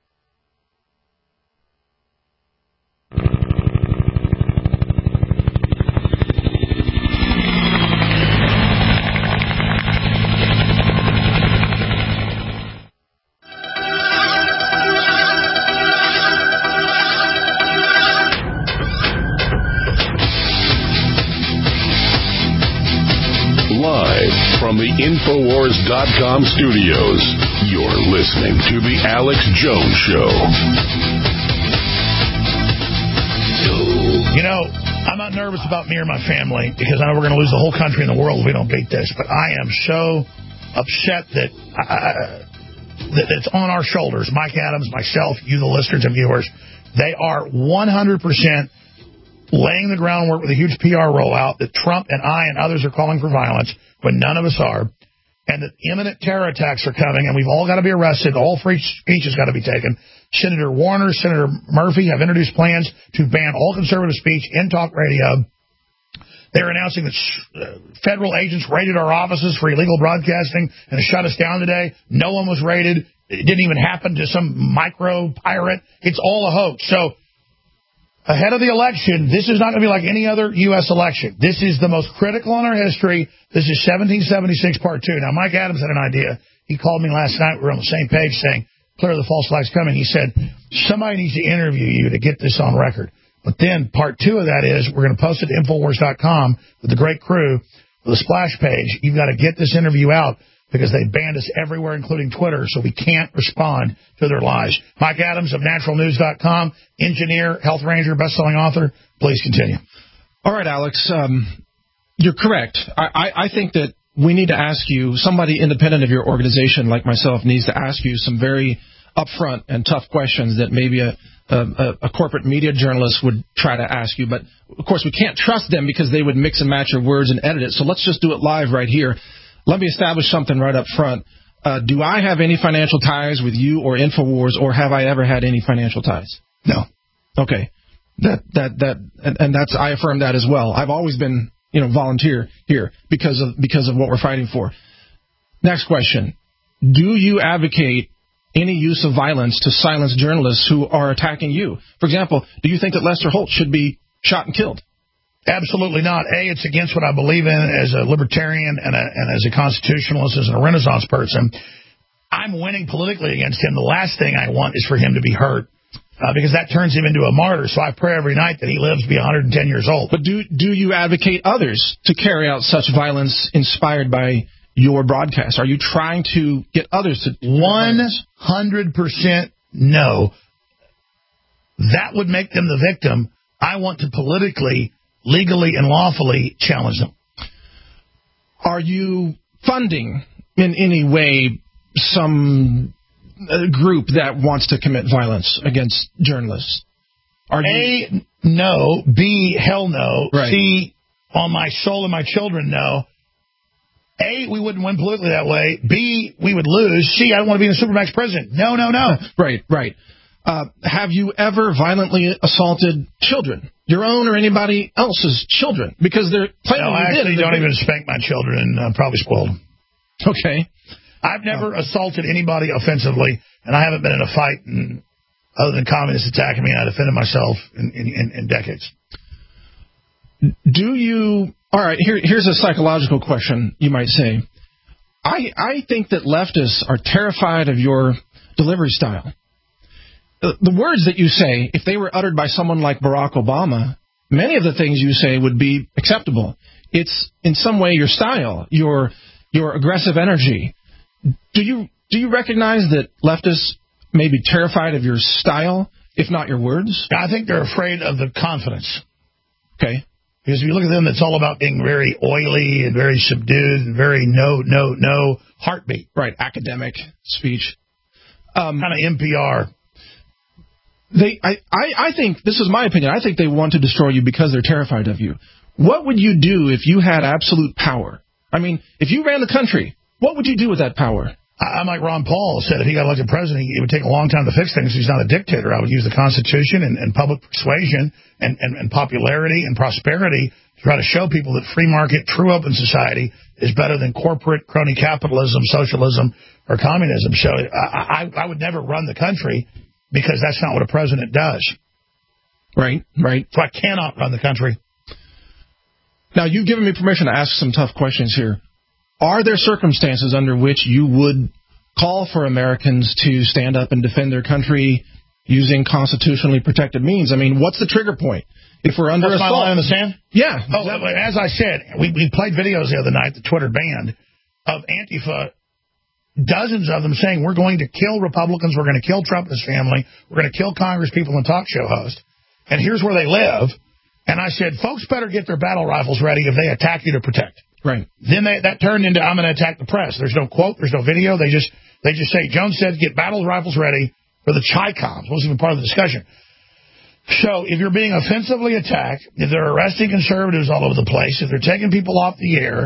From the Infowars dot com studios, you're listening to The Alex Jones Show. You know, I'm not nervous about me or my family because I know we're going to lose the whole country and the world if we don't beat this, but I am so upset that, I, that it's on our shoulders. Mike Adams, myself, you, the listeners and viewers, they are one hundred percent laying the groundwork with a huge P R rollout that Trump and I and others are calling for violence when none of us are. and that imminent terror attacks are coming, and we've all got to be arrested. All free speech has got to be taken. Senator Warner, Senator Murphy have introduced plans to ban all conservative speech in talk radio. They're announcing that uh, federal agents raided our offices for illegal broadcasting and shut us down today. No one was raided. It didn't even happen to some micro pirate. It's all a hoax. So ahead of the election, this is not going to be like any other U S election. This is the most critical in our history. This is seventeen seventy-six Part two. Now, Mike Adams had an idea. He called me last night. We were on the same page saying, clear the false flags coming. He said, somebody needs to interview you to get this on record. But then part two of that is we're going to post it to Infowars dot com with the great crew with a splash page. You've got to get this interview out because they banned us everywhere, including Twitter, so we can't respond to their lies. Mike Adams of Natural News dot com, engineer, health ranger, best-selling author. Please continue. All right, Alex, um, you're correct. I, I, I think that we need to ask you, somebody independent of your organization like myself needs to ask you some very upfront and tough questions that maybe a A, a corporate media journalist would try to ask you. But, of course, we can't trust them because they would mix and match your words and edit it. So let's just do it live right here. Let me establish something right up front. Uh, do I have any financial ties with you or InfoWars, or have I ever had any financial ties? No. Okay. That that that and, and that's I affirm that as well. I've always been, you know, volunteer here because of because of what we're fighting for. Next question. Do you advocate any use of violence to silence journalists who are attacking you? For example, do you think that Lester Holt should be shot and killed? Absolutely not. A, it's against what I believe in as a libertarian and, a, and as a constitutionalist, as a Renaissance person. I'm winning politically against him. The last thing I want is for him to be hurt uh, because that turns him into a martyr. So I pray every night that he lives to be one hundred ten years old. But do, do you advocate others to carry out such violence inspired by your broadcast? Are you trying to get others to... one hundred percent no. That would make them the victim. I want to politically, legally, and lawfully challenge them. Are you funding in any way some uh, group that wants to commit violence against journalists? Are you... A, no. B, hell no. Right. C, on my soul and my children, no. A, we wouldn't win politically that way. B, we would lose. C, I don't want to be in a Supermax prison. No, no, no. Right, right. Uh, have you ever violently assaulted children? Your own or anybody else's children? Because they're claiming no, I you actually did. don't even spank my children and uh, probably spoiled them. Okay. I've never oh. assaulted anybody offensively, and I haven't been in a fight in, other than communists attacking me, and I defended myself in, in, in, in decades. Do you... All right, here, here's a psychological question, you might say. I I think that leftists are terrified of your delivery style. The, the words that you say, if they were uttered by someone like Barack Obama, many of the things you say would be acceptable. It's in some way your style, your your aggressive energy. Do you do you recognize that leftists may be terrified of your style, if not your words? I think they're afraid of the confidence. Okay. Because if you look at them, it's all about being very oily and very subdued and very no, no, no heartbeat. Right, academic speech. Um, kind of N P R. They, I, I, I think, this is my opinion, I think they want to destroy you because they're terrified of you. What would you do if you had absolute power? I mean, if you ran the country, what would you do with that power? I'm like Ron Paul said, if he got elected president, it would take a long time to fix things. He's not a dictator. I would use the Constitution and, and public persuasion and, and, and popularity and prosperity to try to show people that free market, true open society is better than corporate crony capitalism, socialism, or communism. So I, I, I would never run the country because that's not what a president does. Right, right. So I cannot run the country. Now, you've given me permission to ask some tough questions here. Are there circumstances under which you would call for Americans to stand up and defend their country using constitutionally protected means? I mean, what's the trigger point? If we're under What's assault. my line in the sand? Yeah. Oh, as I said, we, we played videos the other night, the Twitter banned, of Antifa, dozens of them saying, we're going to kill Republicans, we're going to kill Trump and his family, we're going to kill Congress people and talk show hosts, and here's where they live. And I said, folks better get their battle rifles ready if they attack you to protect. Right. Then they, that turned into, I'm going to attack the press. There's no quote. There's no video. They just they just say, Jones said, get battle rifles ready for the Chi-Coms. Wasn't even part of the discussion. So if you're being offensively attacked, if they're arresting conservatives all over the place, if they're taking people off the air,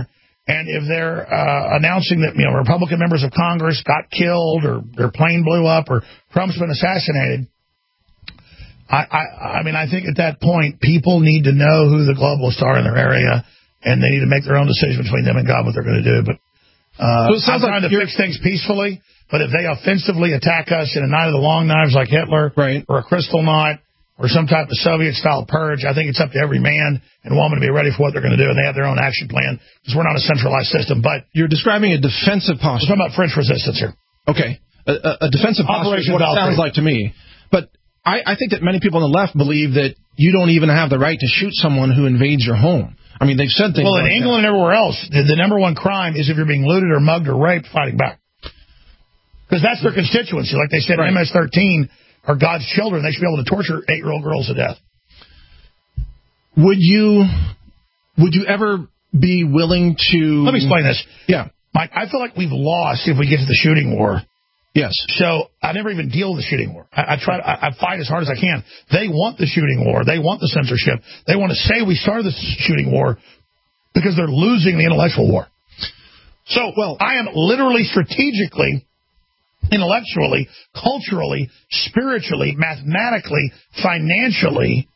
And if they're uh, announcing that, you know, Republican members of Congress got killed or their plane blew up or Trump's been assassinated, I, I, I mean, I think at that point, people need to know who the globalists are in their area, and they need to make their own decision between them and God what they're going to do. But uh, so I'm trying like to fix things peacefully, but if they offensively attack us in a night of the long knives like Hitler right. or a crystal knot or some type of Soviet-style purge, I think it's up to every man and woman to be ready for what they're going to do, and they have their own action plan because we're not a centralized system. But you're describing a defensive posture. We're talking about French resistance here. Okay. A, a, a defensive posture is what it sounds like to me. But I, I think that many people on the left believe that you don't even have the right to shoot someone who invades your home. I mean, they've said things Well, like in England that. and everywhere else, the, the number one crime is if you're being looted or mugged or raped, fighting back. Because that's their constituency. Like they said, right. M S thirteen are God's children. They should be able to torture eight-year-old girls to death. Would you, would you ever be willing to... Let me explain this. Yeah. Mike, I feel like we've lost if we get to the shooting war. Yes. So I never even deal with the shooting war. I, I try. To, I, I fight as hard as I can. They want the shooting war. They want the censorship. They want to say we started the shooting war because they're losing the intellectual war. So, well, I am literally strategically, intellectually, culturally, spiritually, mathematically, financially,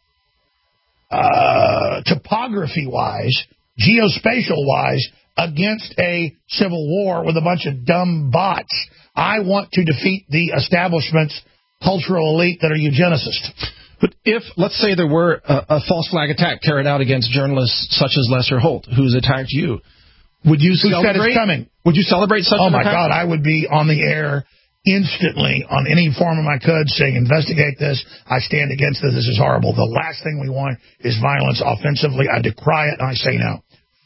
uh, topography-wise, geospatial-wise, against a civil war with a bunch of dumb bots. I want to defeat the establishment's cultural elite that are eugenicists. But if, let's say, there were a, a false flag attack carried out against journalists such as Lester Holt, who's attacked you, would you Who celebrate? Said it's coming? Would you celebrate such oh an my attack? God, I would be on the air instantly on any forum I could saying, investigate this. I stand against this. This is horrible. The last thing we want is violence offensively. I decry it, and I say no.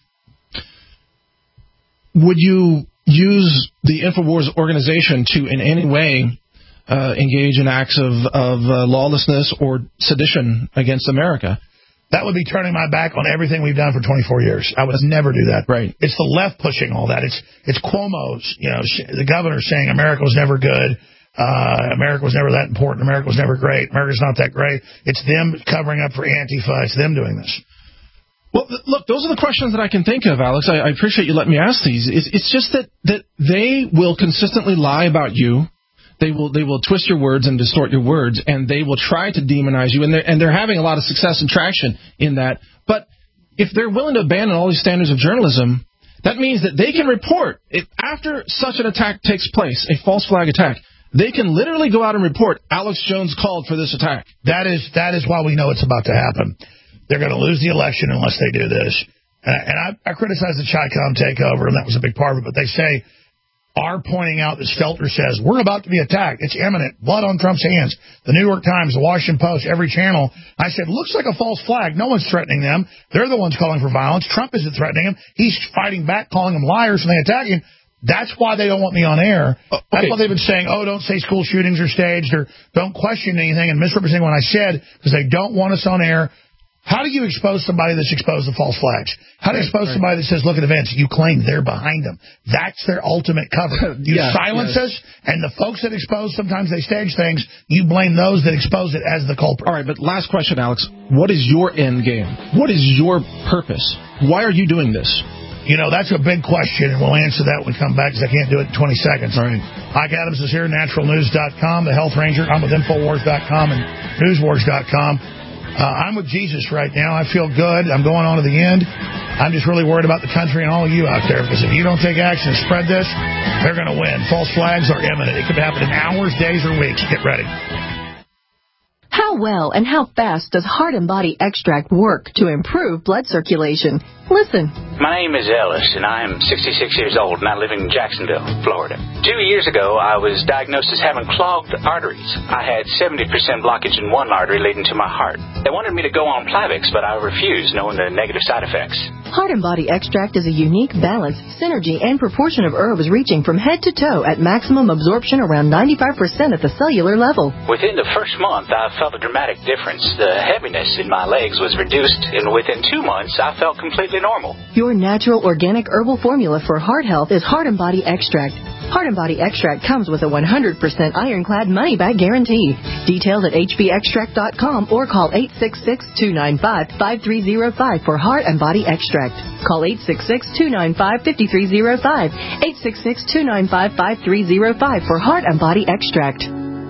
Would you use the InfoWars organization to in any way uh, engage in acts of, of uh, lawlessness or sedition against America? That would be turning my back on everything we've done for twenty-four years. I would never do that. Right. It's the left pushing all that. It's it's Cuomo's, you know, the governor saying America was never good. Uh, America was never that important. America was never great. America's not that great. It's them covering up for Antifa. It's them doing this. Well, look, those are the questions that I can think of, Alex. I, I appreciate you letting me ask these. It's, it's just that, that they will consistently lie about you. They will they will twist your words and distort your words, and they will try to demonize you, and they're, and they're having a lot of success and traction in that. But if they're willing to abandon all these standards of journalism, that means that they can report, if after such an attack takes place, a false flag attack, they can literally go out and report, Alex Jones called for this attack. That is that is why we know it's about to happen. They're going to lose the election unless they do this. Uh, and I, I criticize the Chi-Com takeover, and that was a big part of it. But they say, are pointing out that Stelter says, we're about to be attacked. It's imminent. Blood on Trump's hands. The New York Times, the Washington Post, every channel. I said, looks like a false flag. No one's threatening them. They're the ones calling for violence. Trump isn't threatening them. He's fighting back, calling them liars when they attack him. That's why they don't want me on air. Uh, okay. That's why they've been saying, oh, don't say school shootings are staged, or don't question anything and misrepresenting what I said, because they don't want us on air. How do you expose somebody that's exposed to false flags? How do you expose right. somebody that says, look at events, you claim they're behind them? That's their ultimate cover. You yeah, silence yes. us, and the folks that expose, sometimes they stage things, you blame those that expose it as the culprit. All right, but last question, Alex. What is your end game? What is your purpose? Why are you doing this? You know, that's a big question, and we'll answer that when we come back, because I can't do it in twenty seconds. All right. Mike Adams is here, natural news dot com, the Health Ranger. I'm with infowars dot com and newswars dot com. Uh, I'm with Jesus right now. I feel good. I'm going on to the end. I'm just really worried about the country and all of you out there, because if you don't take action and spread this, they're going to win. False flags are imminent. It could happen in hours, days, or weeks. Get ready. How well and how fast does Heart and Body Extract work to improve blood circulation? Listen. My name is Ellis, and I am sixty-six years old, and I live in Jacksonville, Florida. Two years ago, I was diagnosed as having clogged arteries. I had seventy percent blockage in one artery leading to my heart. They wanted me to go on Plavix, but I refused, knowing the negative side effects. Heart and Body Extract is a unique balance, synergy, and proportion of herbs reaching from head to toe at maximum absorption around ninety-five percent at the cellular level. Within the first month, I felt a dramatic difference. The heaviness in my legs was reduced, and within two months, I felt completely normal. Your natural organic herbal formula for heart health is Heart and Body Extract. Heart and Body Extract comes with a one hundred percent ironclad money-back guarantee. Details at h b extract dot com or call eight six six, two nine five, five three zero five for Heart and Body Extract. Call eight six six, two nine five, five three zero five, eight six six, two nine five, five three zero five for Heart and Body Extract.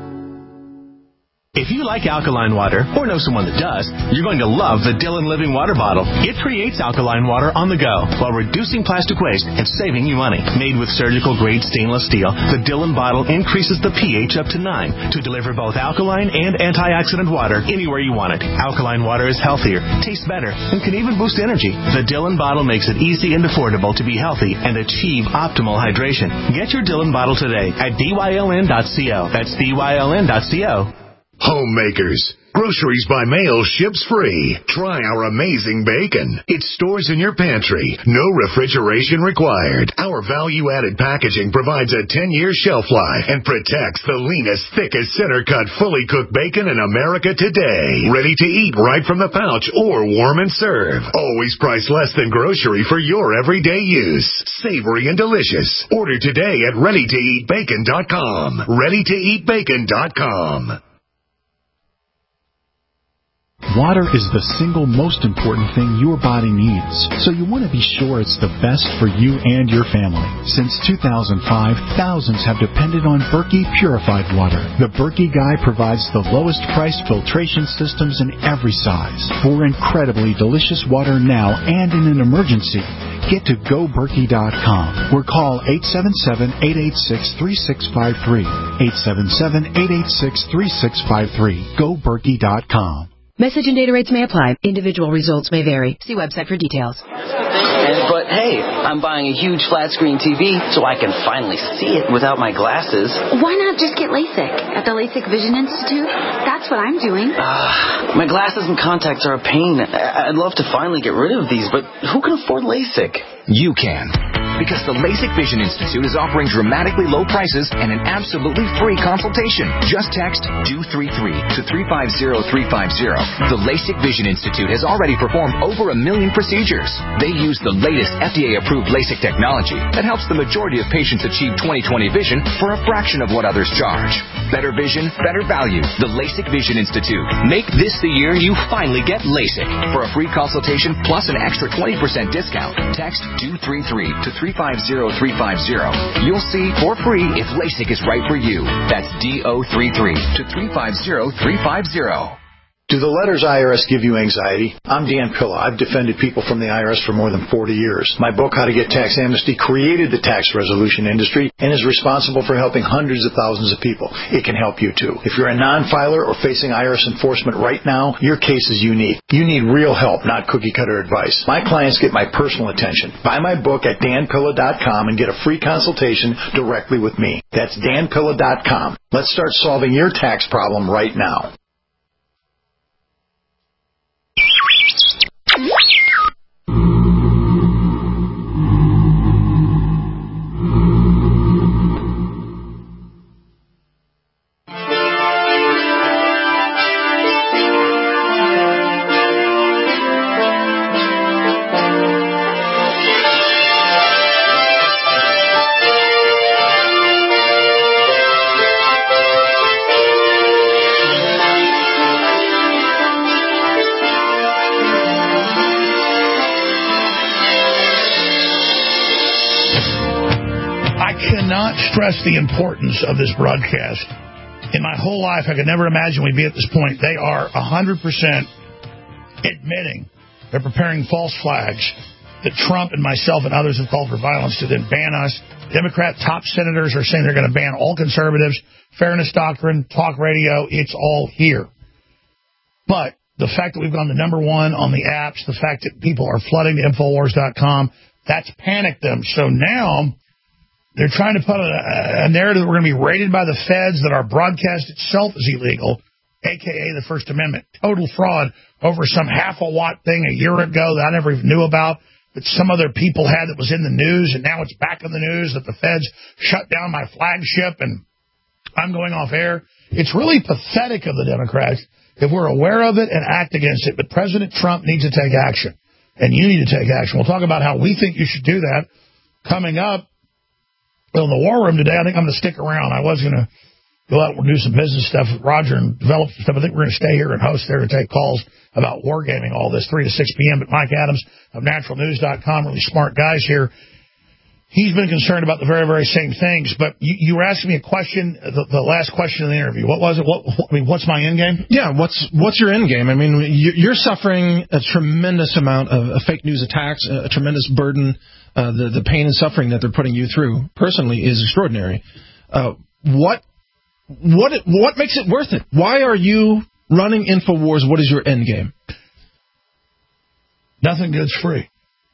If you like alkaline water, or know someone that does, you're going to love the Dillon Living Water Bottle. It creates alkaline water on the go while reducing plastic waste and saving you money. Made with surgical-grade stainless steel, the Dillon bottle increases the pH up to nine to deliver both alkaline and antioxidant water anywhere you want it. Alkaline water is healthier, tastes better, and can even boost energy. The Dillon bottle makes it easy and affordable to be healthy and achieve optimal hydration. Get your Dillon bottle today at D Y L N dot co. That's D Y L N dot co. Homemakers. Groceries by mail ships free. Try our amazing bacon. It stores in your pantry. No refrigeration required. Our value-added packaging provides a ten-year shelf life and protects the leanest, thickest, center-cut, fully cooked bacon in America today. Ready to eat right from the pouch or warm and serve. Always priced less than grocery for your everyday use. Savory and delicious. Order today at ready to eat bacon dot com. ready to eat bacon dot com. Water is the single most important thing your body needs, so you want to be sure it's the best for you and your family. Since two thousand five, thousands have depended on Berkey purified water. The Berkey Guy provides the lowest priced filtration systems in every size. For incredibly delicious water now and in an emergency, get to go berkey dot com or call eight seven seven, eight eight six, three six five three. eight seven seven, eight eight six, three six five three. go berkey dot com. Message and data rates may apply. Individual results may vary. See website for details. And, but hey, I'm buying a huge flat screen T V so I can finally see it without my glasses. Why not just get LASIK at the LASIK Vision Institute? That's what I'm doing. Uh, my glasses and contacts are a pain. I'd love to finally get rid of these, but who can afford LASIK? You can. Because the LASIK Vision Institute is offering dramatically low prices and an absolutely free consultation. Just text D O three three to three five zero three five zero. The LASIK Vision Institute has already performed over a million procedures. They use the latest F D A-approved LASIK technology that helps the majority of patients achieve twenty twenty vision for a fraction of what others charge. Better vision, better value. The LASIK Vision Institute. Make this the year you finally get LASIK. For a free consultation plus an extra twenty percent discount, text D O three three to three five zero three five zero. You'll see for free if LASIK is right for you. That's D O three three to three five zero three five zero. Do the letters I R S give you anxiety? I'm Dan Pilla. I've defended people from the I R S for more than forty years. My book, How to Get Tax Amnesty, created the tax resolution industry and is responsible for helping hundreds of thousands of people. It can help you too. If you're a non-filer or facing I R S enforcement right now, your case is unique. You need real help, not cookie-cutter advice. My clients get my personal attention. Buy my book at dan pilla dot com and get a free consultation directly with me. That's dan pilla dot com. Let's start solving your tax problem right now. Stress the importance of this broadcast. In my whole life, I could never imagine we'd be at this point. They are one hundred percent admitting they're preparing false flags that Trump and myself and others have called for violence to then ban us. Democrat top senators are saying they're going to ban all conservatives, fairness doctrine, talk radio. It's all here. But the fact that we've gone to number one on the apps, the fact that people are flooding to Infowars dot com, that's panicked them. So now they're trying to put a, a narrative that we're going to be raided by the feds, that our broadcast itself is illegal, a k a the First Amendment. Total fraud over some half-a-watt thing a year ago that I never even knew about, that some other people had that was in the news, and now it's back in the news that the feds shut down my flagship and I'm going off air. It's really pathetic of the Democrats if we're aware of it and act against it. But President Trump needs to take action, and you need to take action. We'll talk about how we think you should do that coming up. Well, in the war room today, I think I'm going to stick around. I was going to go out and do some business stuff with Roger and develop some stuff. I think we're going to stay here and host there and take calls about wargaming, all this, three to six p.m. But Mike Adams of natural news dot com, really smart guys here. He's been concerned about the very, very same things. But you, you were asking me a question, the, the last question in the interview. What was it? What, what I mean, what's my end game? Yeah, what's what's your end game? I mean, you're suffering a tremendous amount of fake news attacks, a tremendous burden. Uh, the the pain and suffering that they're putting you through personally is extraordinary. Uh, what what what makes it worth it? Why are you running InfoWars? What is your end game? Nothing good's free.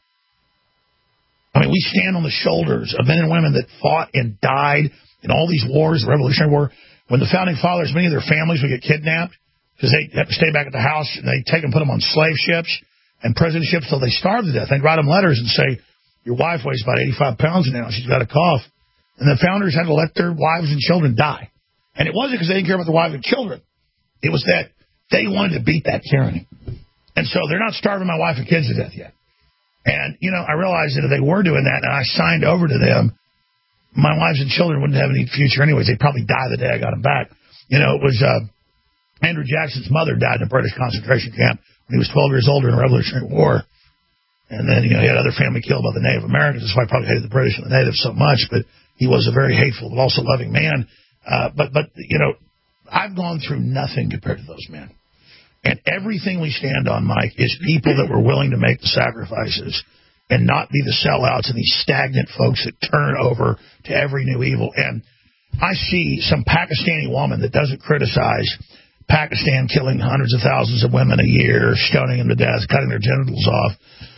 I mean, we stand on the shoulders of men and women that fought and died in all these wars, the Revolutionary War. When the Founding Fathers, many of their families would get kidnapped because they have to stay back at the house, and they take them, put them on slave ships and prison ships till they starve to death. They'd write them letters and say, your wife weighs about eighty-five pounds now. She's got a cough. And the founders had to let their wives and children die. And it wasn't because they didn't care about the wives and children. It was that they wanted to beat that tyranny. And so they're not starving my wife and kids to death yet. And, you know, I realized that if they were doing that and I signed over to them, my wives and children wouldn't have any future anyways. They'd probably die the day I got them back. You know, it was uh, Andrew Jackson's mother died in a British concentration camp when he was twelve years old in the Revolutionary War. And then, you know, he had other family killed by the Native Americans. That's why I probably hated the British and the natives so much. But he was a very hateful but also loving man. Uh, but, but you know, I've gone through nothing compared to those men. And everything we stand on, Mike, is people that were willing to make the sacrifices and not be the sellouts and these stagnant folks that turn over to every new evil. And I see some Pakistani woman that doesn't criticize Pakistan killing hundreds of thousands of women a year, stoning them to death, cutting their genitals off,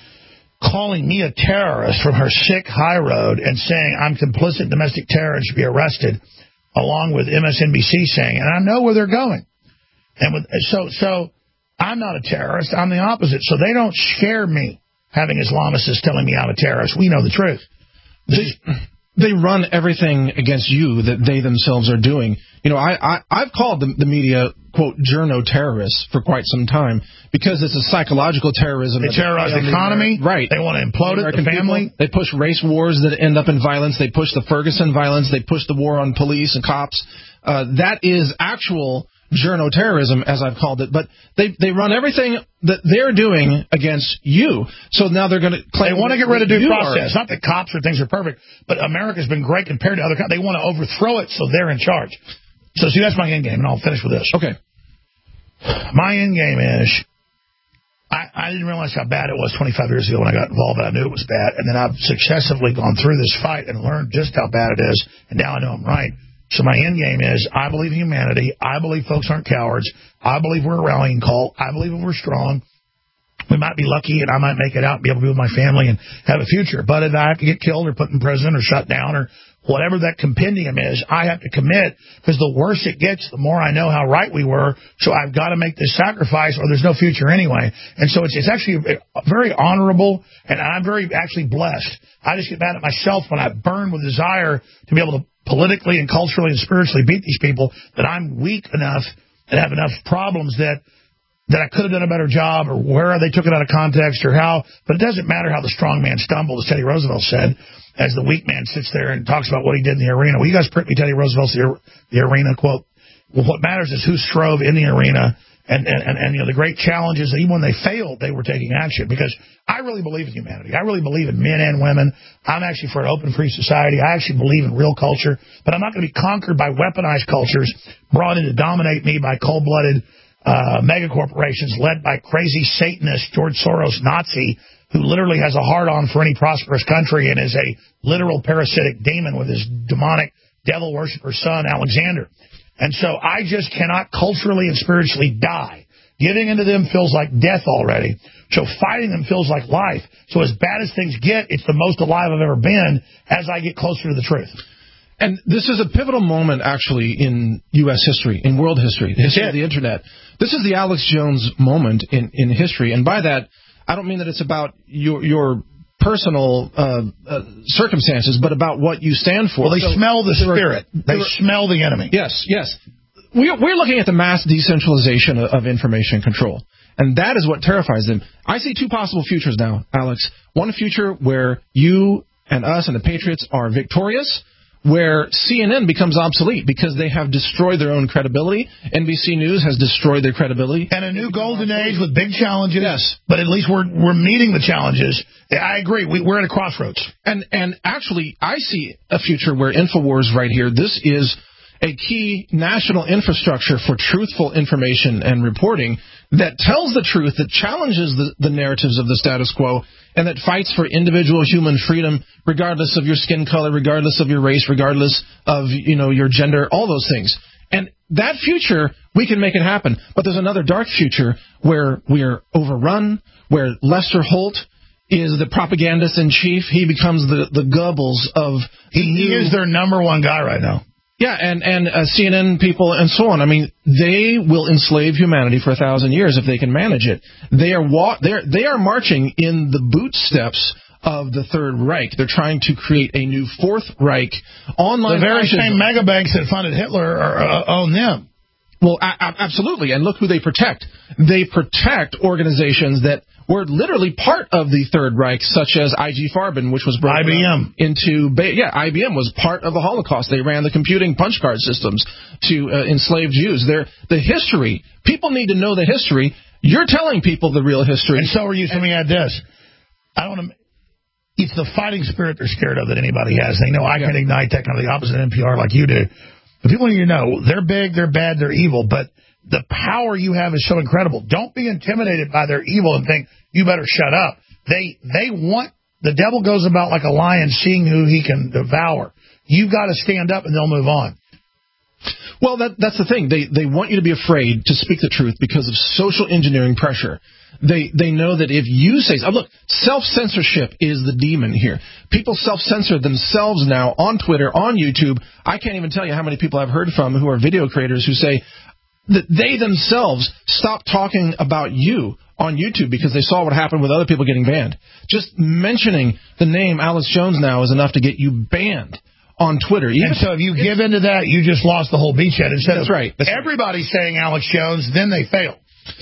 calling me a terrorist from her sick high road and saying I'm complicit in domestic terror and should be arrested, along with M S N B C saying, and I know where they're going. And with, so, so I'm not a terrorist. I'm the opposite. So they don't scare me having Islamists telling me I'm a terrorist. We know the truth. They, they run everything against you that they themselves are doing. You know, I, I, I've called the, the media, quote, journo-terrorists for quite some time because it's a psychological terrorism. They terrorize the economy. Right. They want to implode it, the family. People. They push race wars that end up in violence. They push the Ferguson violence. They push the war on police and cops. Uh, that is actual journo-terrorism, as I've called it. But they they run everything that they're doing against you. So now they're going to claim... They want to get rid of due process. Not that cops or things are perfect, but America's been great compared to other countries. They want to overthrow it so they're in charge. So see, that's my end game, and I'll finish with this. Okay. My end game is... I, I didn't realize how bad it was twenty-five years ago when I got involved, but I knew it was bad. And then I've successively gone through this fight and learned just how bad it is, and now I know I'm right. So my end game is I believe in humanity. I believe folks aren't cowards. I believe we're a rallying call. I believe if we're strong, we might be lucky and I might make it out and be able to be with my family and have a future. But if I have to get killed or put in prison or shut down or whatever that compendium is, I have to commit because the worse it gets, the more I know how right we were. So I've got to make this sacrifice or there's no future anyway. And so it's, it's actually very honorable, and I'm very actually blessed. I just get mad at myself when I burn with desire to be able to politically and culturally and spiritually beat these people, that I'm weak enough and have enough problems that that I could have done a better job, or where they took it out of context, or how. But it doesn't matter how the strong man stumbled, as Teddy Roosevelt said, as the weak man sits there and talks about what he did in the arena. Well, you guys print me Teddy Roosevelt's the, the arena quote. Well, what matters is who strove in the arena. And, and, and, and, you know, the great challenge is that even when they failed, they were taking action. Because I really believe in humanity. I really believe in men and women. I'm actually for an open, free society. I actually believe in real culture. But I'm not going to be conquered by weaponized cultures brought in to dominate me by cold-blooded uh, mega corporations led by crazy Satanist George Soros Nazi, who literally has a hard-on for any prosperous country and is a literal parasitic demon with his demonic devil worshiper son, Alexander. And so I just cannot culturally and spiritually die. Giving into them feels like death already. So fighting them feels like life. So as bad as things get, it's the most alive I've ever been as I get closer to the truth. And this is a pivotal moment, actually, in U S history, in world history, the history of the Internet. This is the Alex Jones moment in, in history. And by that, I don't mean that it's about your your personal uh, uh, circumstances, but about what you stand for. Well, they so, smell the spirit. Were, they were, smell the enemy. Yes, yes. We're, we're looking at the mass decentralization of, of information control, and that is what terrifies them. I see two possible futures now, Alex. One future where you and us and the Patriots are victorious, where C N N becomes obsolete because they have destroyed their own credibility. N B C News has destroyed their credibility. And a new golden age with big challenges. Yes. But at least we're we're meeting the challenges. I agree. We, we're at a crossroads. And and actually, I see a future where InfoWars right here, this is a key national infrastructure for truthful information and reporting that tells the truth, that challenges the, the narratives of the status quo, and that fights for individual human freedom, regardless of your skin color, regardless of your race, regardless of, you know, your gender, all those things. And that future, we can make it happen. But there's another dark future where we are overrun, where Lester Holt is the propagandist in chief. He becomes the, the Goebbels of... He, he is their number one guy right now. Yeah, and, and uh, C N N people and so on. I mean, they will enslave humanity for a thousand years if they can manage it. They are wa- they're, they are marching in the bootsteps of the Third Reich. They're trying to create a new Fourth Reich online. The very fascism. same mega banks that funded Hitler are, uh, own them. Well, a- a- absolutely. And look who they protect. They protect organizations that were literally part of the Third Reich, such as I G Farben, which was brought I B M into ba- yeah, I B M was part of the Holocaust. They ran the computing punch card systems to uh, enslave Jews. They're, the history, people need to know the history. You're telling people the real history. And so are you. So let me add this. I don't want to. It's the fighting spirit they're scared of that anybody has. They know I can yeah. ignite that kind of the opposite N P R like you do. The people need to know they're big, they're bad, they're evil, but the power you have is so incredible. Don't be intimidated by their evil and think, you better shut up. They they want, the devil goes about like a lion seeing who he can devour. You've got to stand up and they'll move on. Well, that, that's the thing. They they want you to be afraid to speak the truth because of social engineering pressure. They they know that if you say, oh, look, self-censorship is the demon here. People self-censor themselves now on Twitter, on YouTube. I can't even tell you how many people I've heard from who are video creators who say that they themselves stopped talking about you on YouTube because they saw what happened with other people getting banned. Just mentioning the name Alex Jones now is enough to get you banned on Twitter. Even and so if you give into that, you just lost the whole beachhead. Instead that's of right. That's everybody right. saying Alex Jones, then they fail.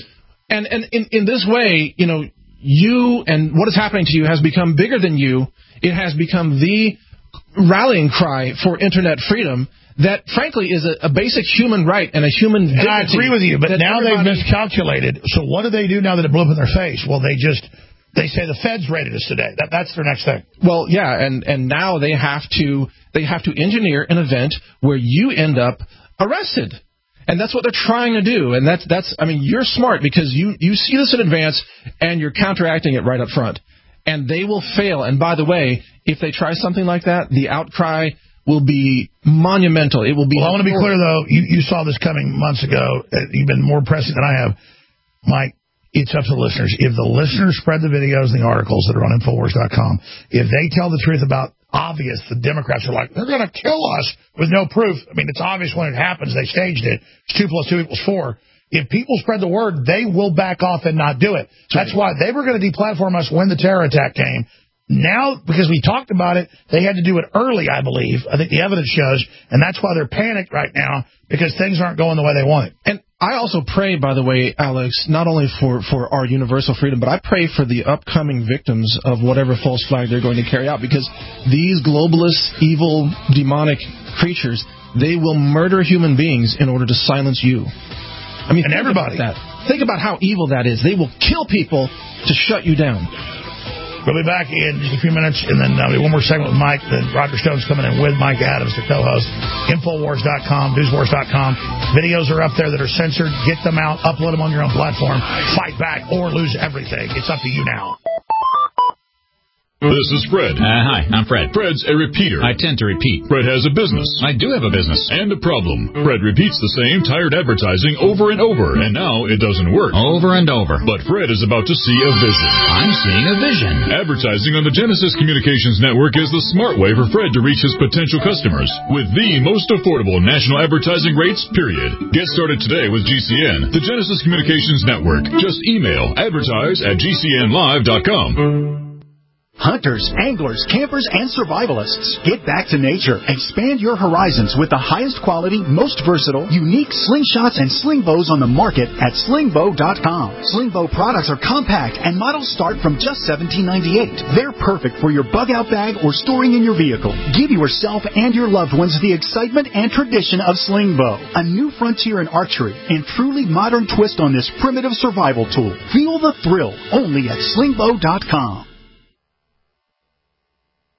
And and in, in this way, you know, you and what is happening to you has become bigger than you. It has become the rallying cry for internet freedom that, frankly, is a, a basic human right and a human dignity. And I agree with you, but now they've miscalculated. So what do they do now that it blew up in their face? Well, they just... They say the feds raided us today. That, that's their next thing. Well, yeah, and, and now they have to they have to engineer an event where you end up arrested. And that's what they're trying to do. And that's, that's I mean, you're smart because you, you see this in advance and you're counteracting it right up front. And they will fail. And by the way, if they try something like that, the outcry will be monumental. It will be. Well, I want to be clear, though. You, you saw this coming months ago. You've been more pressing than I have. Mike, it's up to the listeners. If the listeners spread the videos and the articles that are on Infowars dot com, if they tell the truth about obvious, the Democrats are like, they're going to kill us with no proof. I mean, it's obvious when it happens. They staged it. It's two plus two equals four. If people spread the word, they will back off and not do it. That's why they were going to deplatform us when the terror attack came. Now, because we talked about it, they had to do it early, I believe. I think the evidence shows. And that's why they're panicked right now, because things aren't going the way they want it. And I also pray, by the way, Alex, not only for, for our universal freedom, but I pray for the upcoming victims of whatever false flag they're going to carry out, because these globalist, evil, demonic creatures, they will murder human beings in order to silence you. I mean, and think everybody. About that. Think about how evil that is. They will kill people to shut you down. We'll be back in just a few minutes, and then uh, one more segment with Mike. Then Roger Stone's coming in with Mike Adams, the co-host. Infowars dot com, Newswars dot com. Videos are up there that are censored. Get them out. Upload them on your own platform. Fight back or lose everything. It's up to you now. This is Fred. Uh, hi, I'm Fred. Fred's a repeater. I tend to repeat. Fred has a business. I do have a business. And a problem. Fred repeats the same tired advertising over and over, and now it doesn't work. Over and over. But Fred is about to see a vision. I'm seeing a vision. Advertising on the Genesis Communications Network is the smart way for Fred to reach his potential customers with the most affordable national advertising rates, period. Get started today with G C N, the Genesis Communications Network. Just email advertise at G C N live dot com. Hunters, anglers, campers, and survivalists. Get back to nature. Expand your horizons with the highest quality, most versatile, unique slingshots and sling bows on the market at sling bow dot com. Sling bow products are compact and models start from just seventeen ninety-eight. They're perfect for your bug-out bag or storing in your vehicle. Give yourself and your loved ones the excitement and tradition of sling bow. A new frontier in archery and truly modern twist on this primitive survival tool. Feel the thrill only at sling bow dot com.